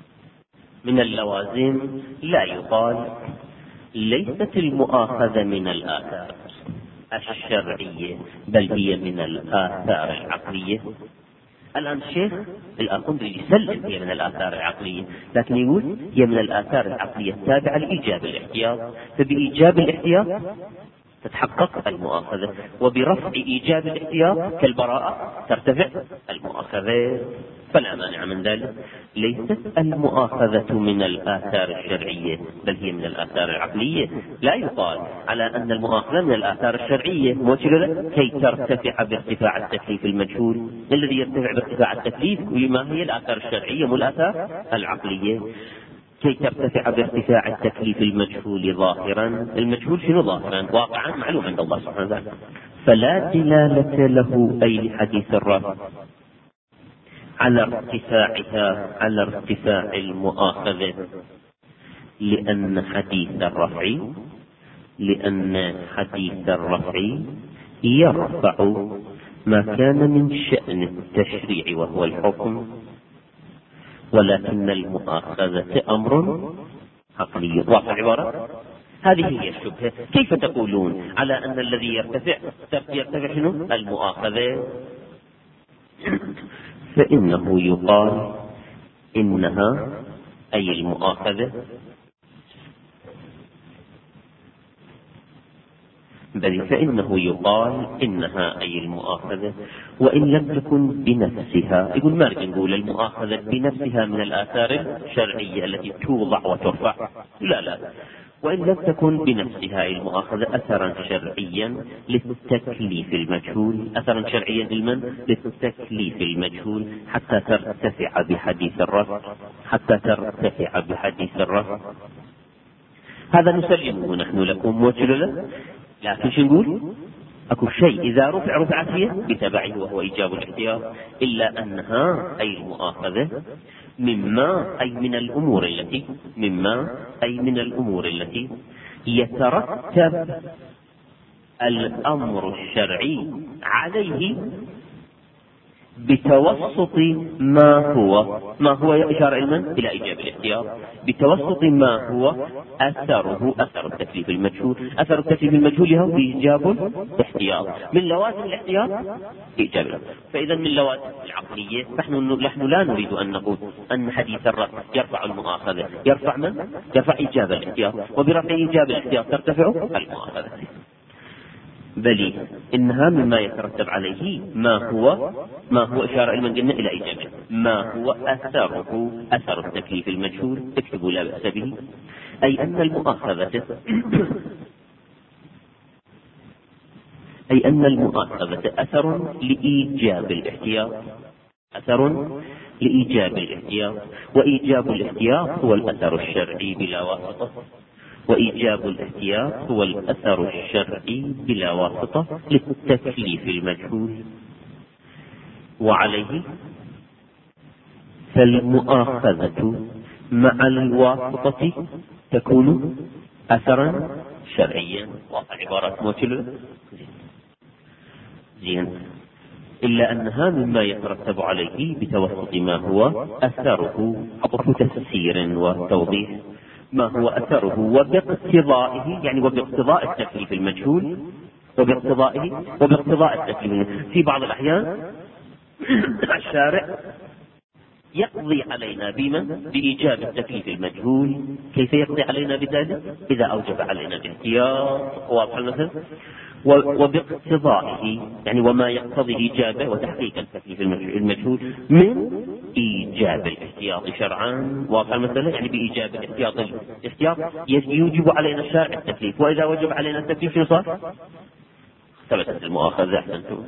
من اللوازم. لا يقال ليست المؤاخذة من الآثار الشرعية بل هي من الآثار العقلية. الآن الشيخ الأخندري يسلم هي من الآثار العقلية، لكن يقول هي من الآثار العقلية التابعة لإيجاب الاحتياط، فبإيجاب الاحتياط تتحقق المؤاخذة، وبرفع إيجاب الاحتياط كالبراءة ترتفع المؤاخذة، فلا مانع من ذلك. ليست المؤاخذة من الآثار الشرعية بل هي من الآثار العقلية. لا يقال على أن المؤاخذة من الآثار الشرعية موجودة كي ترتفع بارتفاع التكليف المجهول. الذي يرتفع بارتفاع التكليف وما هي الآثار الشرعية مو الآثار العقلية. كي ترتفع بارتفاع التكليف المجهول ظاهرا، المجهول شنو ظاهرا؟ واقعا معلوم عند الله سبحانه وتعالى، فلا دلالة له أي لحديث الرفع على ارتفاعها على ارتفاع المؤاخذة، لأن حديث الرفع لأن حديث الرفع يرفع ما كان من شأن التشريع وهو الحكم، ولكن المؤاخذة أمر عقلي. واضح العبارة؟ هذه هي الشبهة. كيف تقولون على أن الذي يرتفع يرتفع شنو؟ المؤاخذة؟ فإنه يقال إنها أي المؤاخذة بل فإنه يقال إنها أي المؤاخذة وإن لم تكن بنفسها. يقول ما نقول المؤاخذة بنفسها من الآثار الشرعية التي توضع وترفع، لا لا، وإن لم تكن بنفسها المؤاخذة أثرا شرعيا للتكليف المجهول، أثرا شرعيا لمن؟ للتكليف المجهول، حتى ترتفع بحديث الرفع حتى ترتفع بحديث الرفع. هذا نسلمه نحن لكم وجل، لكن شو نقول؟ أكو شيء إذا رفع رفعت هي بتبعه وهو إيجاب الاحتياط، إلا أنها أي المؤاخذة مما أي من الأمور التي مما أي من الأمور التي يترتب الأمر الشرعي عليه بتوسط ما هو ما هو إشارة إلى إلى إيجاب الاحتياط، بتوسط ما هو أثره أثر التكليف المجهول. أثر التكليف المجهول هو إيجاب الاحتياط، من لوازم الاحتياط إيجاب الاحتياط. فإذا من لوازم العقلية نحن نحن لا نريد أن نقول أن حديث الرفع يرفع المؤاخذة، يرفع من؟ يرفع إيجاب الاحتياط، وبرفع إيجاب الاحتياط ترتفع المؤاخذة. بل إنها مما يترتب عليه ما هو ما هو إشارة إلى من قلنا إلى إيجابه، ما هو أثره أثر التكليف المجهول، اكتبوا لا بأس به، أي أن المؤاخذة أي أن المؤاخذة أثر لإيجاب الاحتياط، أثر لإيجاب الاحتياط، وإيجاب الاحتياط هو الأثر الشرعي بلا واسطة، وإيجاب الاحتياط هو الأثر الشرعي بلا واسطة للتكليف المجهول. وعليه فالمؤاخذة مع الواسطة تكون أثرا شرعيا. واضح عبارات موتلة زين، إلا أنها مما يترتب عليه بتوسط ما هو أثره، عطف تفسير وتوضيح ما هو أثره، وباقتضائه يعني وباقتضاء التكليف المجهول، وباقتضائه وباقتضاء التكليف المجهول. في بعض الأحيان الشارع يقضي علينا بما بإيجاب التكليف المجهول. كيف يقضي علينا بذلك؟ إذا أوجب علينا الاحتياط، واضح المثل، وباقتضائه يعني وما يقتضي إيجابه وتحقيق التكليف المجهول من إيجاب الاحتياط شرعا. واضح المسألة، يعني بإيجاب الاحتياط الاحتياط يوجب علينا الشارع التكليف، وإذا وجب علينا التكليف شو صار؟ ثبتت المؤاخذة. أحسنتم.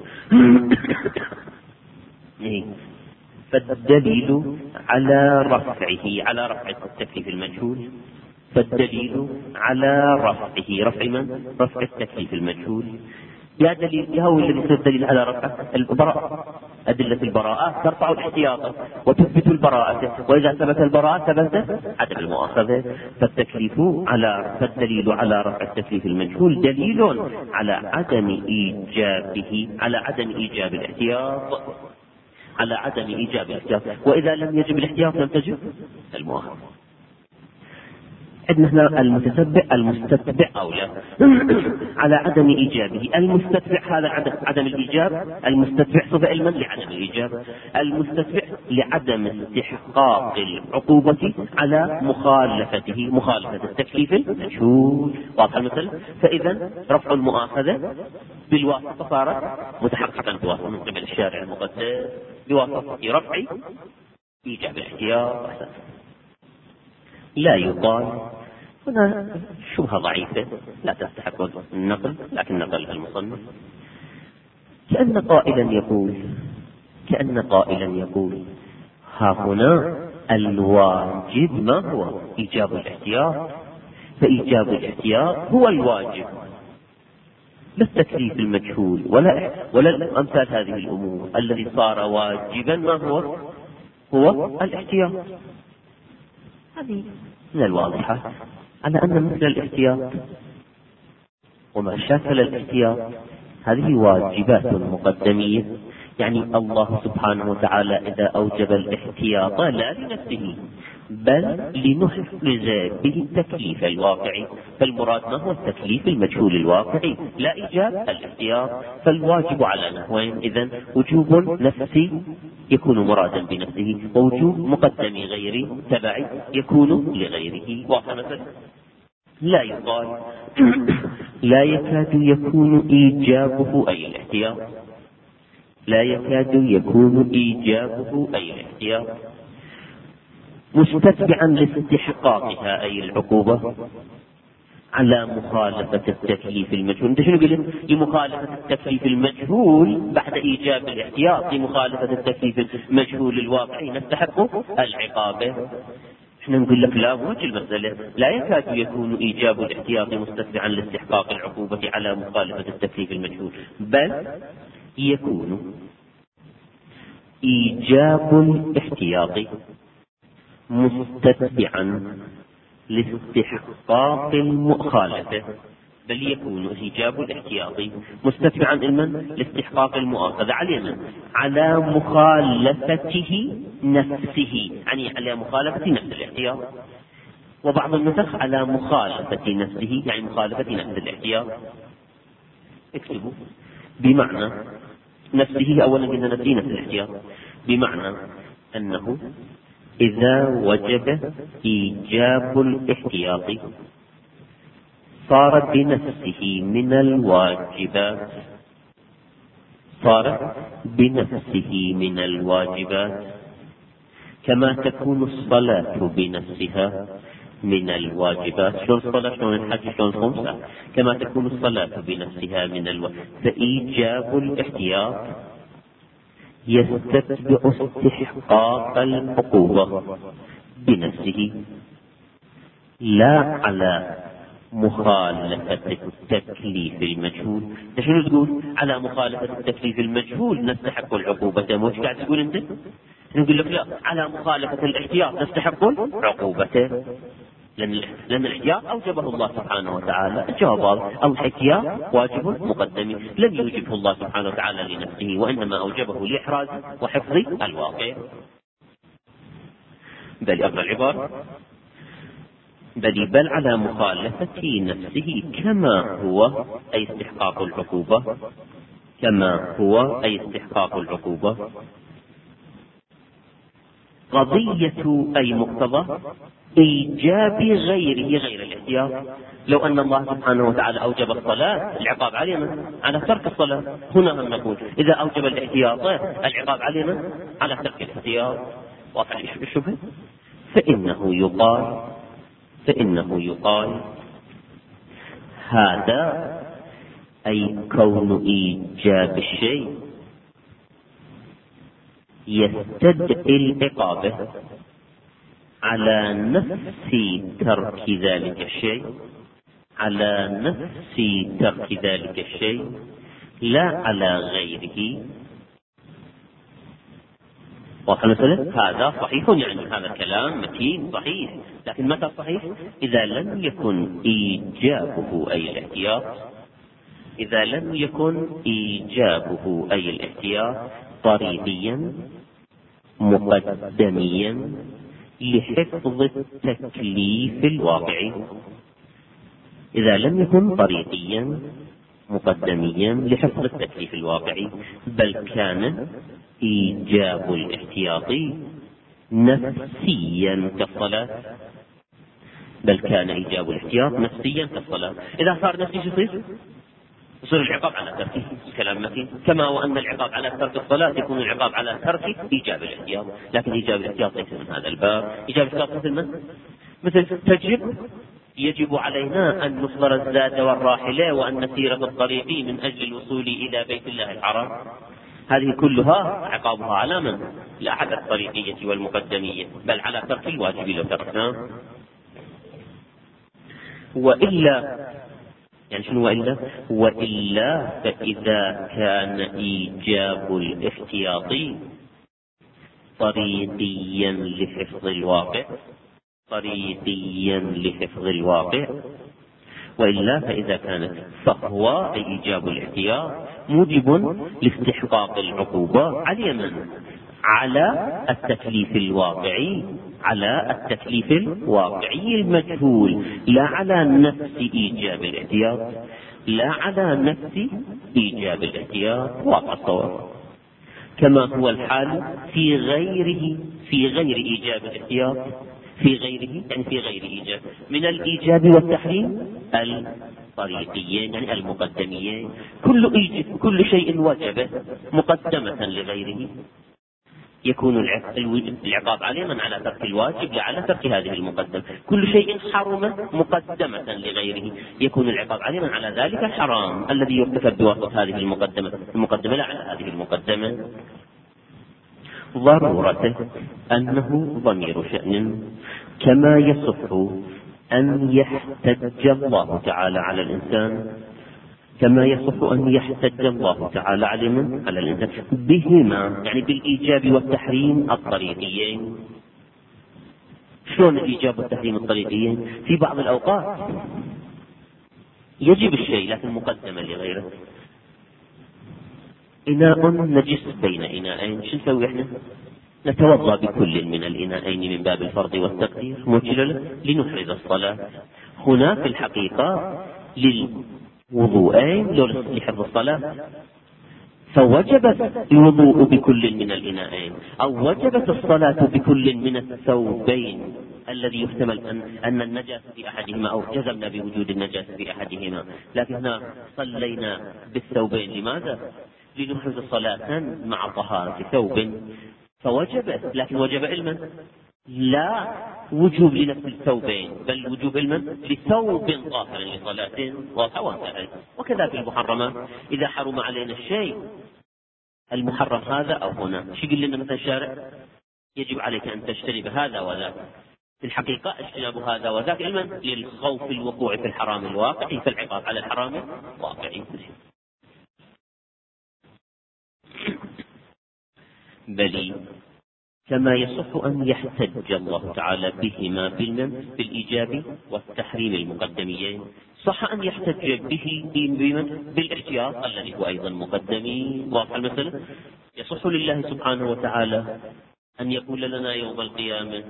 فالدليل على رفعه على رفع التكليف المجهول، فالدليل على رفعه رفع من؟ رفع التكليف المجهول. يا دليل يا هو الذي يصير دليل على رفعه البراءة. أدلة البراءة ترفع الاحتياط وتثبت البراءة، وإذا ثبت البراءة ثبت عدم المؤاخذة. فالتكليف على فالدليل على رفع التكليف المجهول دليل على عدم إيجابه على عدم إيجاب الاحتياط على عدم إيجاب الاحتياط وإذا لم يجب الاحتياط لم تجب المؤاخذة. عندنا هنا المتتبع المستتبع أولى على عدم إيجابه. المستتبع هذا عدم, عدم الإيجاب، المستتبع صفة علما لعدم الإيجاب، المستتبع لعدم استحقاق العقوبة على مخالفته مخالفة التكليف المجهول. واضح المثل. فإذا رفع المؤاخذة بالواسطة صارت متحققا بواسطة من قبل الشارع المقدس بواسطة رفع إيجاب الاحتياط. لا يقال هنا شبهة ضعيفة لا تستحق النقل، لكن نقلها المصنف. كأن قائلا يقول كأن قائلا يقول ها هنا الواجب ما هو؟ إيجاب الاحتياط، فإيجاب الاحتياط هو الواجب، لا التكليف المجهول ولا ولا أمثال هذه الأمور. الذي صار واجبا ما هو؟ هو الاحتياط. هذه من الواضحة على أن مثل الاحتياط وما شاكل الاحتياط هذه واجبات مقدمية. يعني الله سبحانه وتعالى إذا أوجب الاحتياط لا لنفسه بل لنحفظ به التكليف الواقعي، فالمراد ما هو التكليف المجهول الواقعي لا إيجاب الاحتياط. فالواجب على نحوين، إذن وجوب نفسي يكون مرادا بنفسه، ووجوب مقدم غيري تبعي يكون لغيره. واضح. لا يقال لا يكاد يكون إيجابه أي الاحتياط لا يكاد يكون إيجابه أي الاحتياط مستتبعا لاستحقاقها أي العقوبة على مخالفة التكليف المجهول. انت شنو قلت؟ لمخالفة التكليف المجهول بعد إيجاب الاحتياط لمخالفة التكليف المجهول الواقعي نستحق العقابة. احنا نقول لك لا وجه المسألة لا يكاد يكون إيجاب الاحتياط مستتبعا لاستحقاق العقوبة على مخالفة التكليف المجهول، بل يكون إيجاب الاحتياط مستتبعا لاستحقاق المخالفة بل يكون إيجاب الاحتياط مستتبعا لمن؟ لاستحقاق المؤاخذة علينا على مخالفته نفسه، يعني على مخالفة نفس الاحتياط. وبعض النسخ على مخالفة نفسه يعني مخالفة نفس الاحتياط. اكتبوا بمعنى نفسه. أولا قلنا نفسه نفس الاحتياط بمعنى أنه إذا وجب إيجاب الاحتياط صارت بنفسه من الواجبات صارت بنفسه من الواجبات كما تكون الصلاة بنفسها من الواجبات. شلون الصلاة، شلون الحج، شلون الخمسة، كما تكون الصلاة بنفسها من الواجبات. فإيجاب الاحتياط يستتبع استحقاق العقوبة بنفسه لا على مخالفة التكليف المجهول. شنو تقول؟ على مخالفة التكليف المجهول نستحق العقوبة. مو قاعد تقول انت؟ نقول لك لا، على مخالفة الاحتياط نستحق العقوبة، لأن لأن الاحتياط أوجبه الله سبحانه وتعالى. الجواب الاحتياط واجب مقدم لم يوجبه الله سبحانه وتعالى لنفسه، وإنما أوجبه لإحراز وحفظ الواقع. بل أقرأ العبارة: بل بل على مخالفة نفسه كما هو أي استحقاق العقوبة، كما هو أي استحقاق العقوبة. قضية أي مقتضى إيجاب غيره غير الاحتياط. لو أن الله سبحانه وتعالى أوجب الصلاة العقاب علينا على ترك الصلاة، هنا هم نقول إذا أوجب الاحتياط العقاب علينا على ترك الاحتياط. واضح الشبهة؟ فإنه يقال فإنه يقال هذا أي كون إيجاب الشيء يستدعي العقاب على نفس ترك ذلك الشيء على نفس ترك ذلك الشيء لا على غيره. واضح المسألة؟ هذا صحيح، يعني هذا الكلام متين صحيح، لكن متى صحيح؟ إذا لم يكن إيجابه أي الاحتياط إذا لم يكن إيجابه أي الاحتياط طريقيا مقدميا لحفظ التكليف الواقعي. إذا لم يكن طريقيا مقدميا لحفظ التكليف الواقعي، بل كان إيجاب الاحتياطي نفسيا كالصلاة بل كان إيجاب الاحتياط نفسيا كالصلاة. إذا صار نفسي شو يصير؟ يصير العقاب على تركه. كلام متين. كما وأن العقاب على ترك الصلاة يكون العقاب على ترك إيجاب الاحتياط، لكن إيجاب الاحتياط ليس من هذا الباب. إيجاب الاحتياط مثل من؟ مثل تجب يجب علينا أن نصبر الزاد والراحلة وأن نسير في الطريق من أجل الوصول إلى بيت الله الحرام. هذه كلها عقابها على من؟ لا على الطريقية والمقدمية، بل على ترك الواجب لو تركناه. وإلا يعني شنو وإلا؟ وإلا فإذا كان إيجاب الاحتياطي طريقيا لحفظ الواقع طريقيا لحفظ الواقع وإلا فإذا كانت فهو أي إيجاب الاحتياط موجب لاستحقاق العقوبة على من؟ على التكليف الواقعي على التكليف الواقعي المجهول، لا على نفس إيجاب الاحتياط لا على نفس إيجاب الاحتياط. واقع الصواب. كما هو الحال في غيره في غير إيجاب الاحتياط في غيره يعني في غير إيجاب من الإيجاب والتحريم الطريقيين يعني المقدميين. كل إيجاب كل شيء وجب مقدمة لغيره يكون العقاب عليه من على ترك الواجب لا على ترك هذه المقدمة. كل شيء حرم مقدمة لغيره يكون العقاب عليه من على ذلك الحرام الذي يرتكب بواسطة هذه المقدمة المقدمة لا على هذه المقدمة. ضرورته أنه ضمير شأن، كما يصح أن يحتج الله تعالى على الإنسان كما يصح أن يحتج الله تعالى على من؟ على الإنسان بهما يعني بالإيجاب والتحريم الطريقيين. شلون الإيجاب والتحريم الطريقيين؟ في بعض الأوقات يجب الشيء لكن مقدما لغيره. إناء نجس بين إناءين، شو نسوي إحنا؟ نتوضأ بكل من الإناءين من باب الفرض والتقدير موجل لنحرز الصلاة. هنا في الحقيقة للوضوءين لحفظ الصلاة، فوجبت الوضوء بكل من الإناءين أو وجبت الصلاة بكل من الثوبين الذي يحتمل أن, أن النجاسة في أحدهما أو جزمنا بوجود النجاسة في أحدهما، لكن هنا صلينا بالثوبين. لماذا؟ لنحرز صلاة مع طهارة ثوب فوجب، لكن وجب علما، لا وجوب لنفس الثوبين، بل وجوب علما لثوب طاهر لصلاة وانتهى. وكذا في المحرمات، إذا حرم علينا الشيء المحرم هذا أو هنا، شو يقول لنا مثلا الشارع يجب عليك أن تجتنب هذا وذاك، في الحقيقة اجتناب هذا وذاك علما للخوف الوقوع في الحرام الواقعي، فالعقاب على الحرام الواقعي. بل كما يصح أن يحتج الله تعالى بهما بالإيجاب والتحريم المقدميين، صح أن يحتج به بالاحتياط الذي هو أيضا مقدمي. واضح المسألة؟ يصح لله سبحانه وتعالى أن يقول لنا يوم القيامة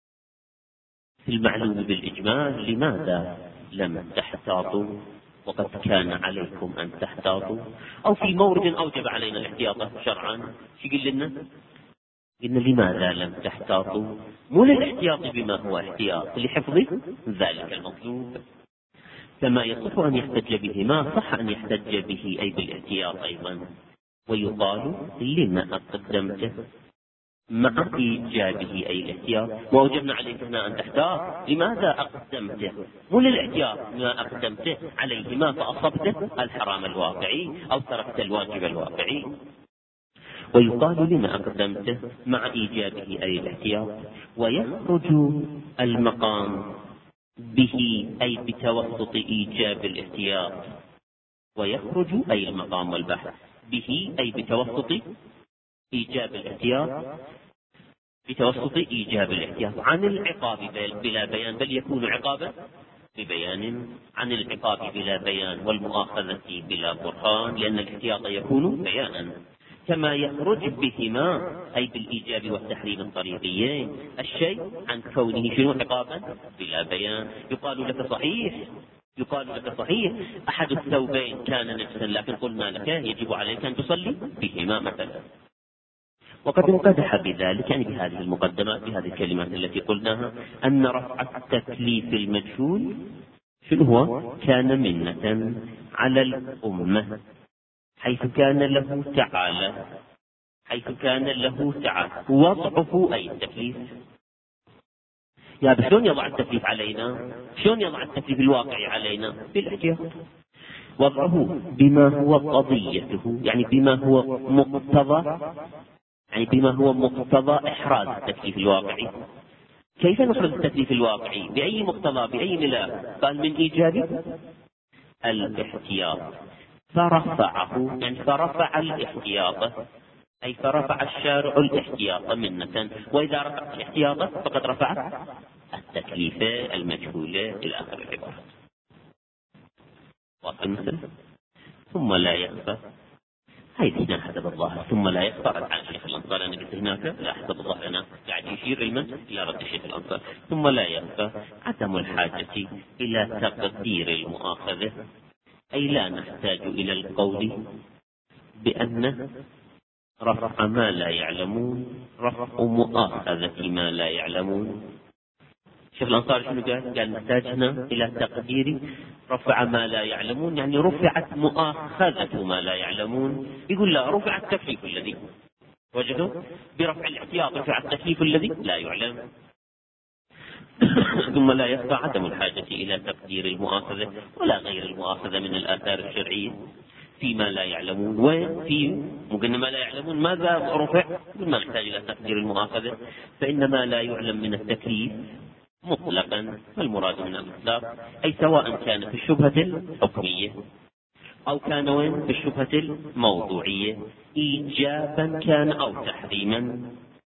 في المعلوم بالإجمال لماذا لم تحتاطوا وقد كان عليكم أن تحتاطوا، أو في مورد أوجب علينا الاحتياط شرعا شو يقول لنا؟ قلنا لماذا لم تحتاطوا، مو للاحتياط بما هو احتياط، لحفظ ذلك المطلوب. كما يصح أن يحتج بهما صح أن يحتج به أي بالاحتياط أيضا. ويقال لما أقدمته مع إيجابه أي الاحتياط، وأوجبنا عليك هنا أن تحتاط، لماذا أقدمته؟ مو للاحتياط، ما أقدمته عليهما فأصبته الحرام الواقعي أو تركت الواجب الواقعي. ويقال لما أقدمته مع إيجابه أي الاحتياط. ويخرج المقام به أي بتوسط إيجاب الاحتياط، ويخرج أي المقام والبحث به أي بتوسط إيجاب الاحتياط، بتوسط إيجاب الاحتياط عن العقاب بلا بيان، بل يكون عقابا ببيان، عن العقاب بلا بيان والمؤاخذة بلا برهان، لأن الاحتياط يكون بيانا. كما يخرج بهما أي بالإيجاب والتحريم الطريقيين الشيء عن كونه شنو عقابا بلا بيان. يقال لك صحيح يقال لك صحيح أحد الثوبين كان نجسا، لكن قلنا لك يجب عليك أن تصلي بهما مثلا. وقد انقدح بذلك، يعني بهذه المقدمات، بهذه الكلمات التي قلناها، أن رفع التكليف المجهول شنو هو؟ كان منة على الأمة، حيث كان له تعالى حيث كان له تعالى وضعه أي التكليف. يا شلون يضع التكليف علينا؟ شلون يضع التكليف الواقعي علينا؟ بالاحتياط. وضعه بما هو قضيته، يعني بما هو مقتضى يعني بما هو مقتضى إحراز التكليف الواقعي. كيف نحرز التكليف الواقعي؟ بأي مقتضى، بأي ملاء؟ قال من إيجاب الاحتياط، فرفعه، يعني فرفع الاحتياط، أي فرفع الشارع الاحتياط منة، وإذا رفع الاحتياط فقد رفع التكليف المجهول إلى آخر العبارة. واضح المثل؟ ثم لا يخفى، هاي هنا حسب الظاهر، ثم لا يخفى عن الشيخ الأنصاري. أنا قلت هناك لا حسب الظاهر، أنا قاعد يشير علما إلى رد الشيخ الأنصاري. ثم لا يخفى عدم الحاجة إلى تقدير المؤاخذة، أي لا نحتاج إلى القول بأن رفع ما لا يعلمون رفع مؤاخذة ما لا يعلمون. الشيخ الأنصاري شنو قال؟ قال نحتاج هنا إلى تقدير رفع ما لا يعلمون، يعني رفعت مؤاخذة ما لا يعلمون. يقول لا، رفع التكليف الذي وجدوا برفع الاحتياط، رفع التكليف الذي لا يعلم. ثم لا يخفى عدم الحاجة إلى تقدير المؤاخذة ولا غير المؤاخذة من الآثار الشرعية فيما لا يعلمون. وفي ممكن ما لا يعلمون ماذا رفع؟ ما نحتاج إلى تقدير المؤاخذة، فإن ما لا يعلم من التكليف مطلقا، فالمراد من المطلق أي سواء كان في الشبهة الحكمية أو كان وين في الشبهة الموضوعية، إيجابا كان أو تحريما،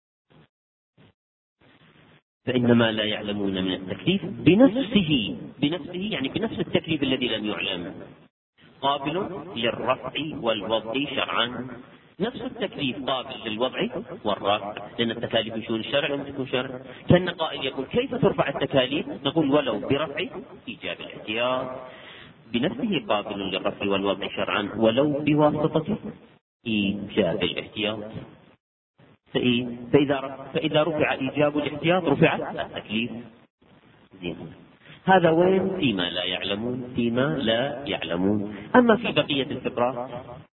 فإن ما لا يعلمون من التكليف بنفسه بنفسه يعني بنفس التكليف الذي لم يعلم، قابل للرفع والوضع شرعا. نفس التكليف قابل للوضع والرفع، لأن التكاليف شؤون الشرع لم تكن شرع. كان قائل يقول كيف ترفع التكاليف؟ نقول ولو برفع إيجاب الاحتياط، بنفسه قابل للرفع والوضع شرعا ولو بواسطة إيجاب الاحتياط. فإذا فإذا رفع إيجاب الاحتياط رفع التكليف. زين. هذا وين؟ فيما لا يعلمون، فيما لا يعلمون. أما في بقية الفقرات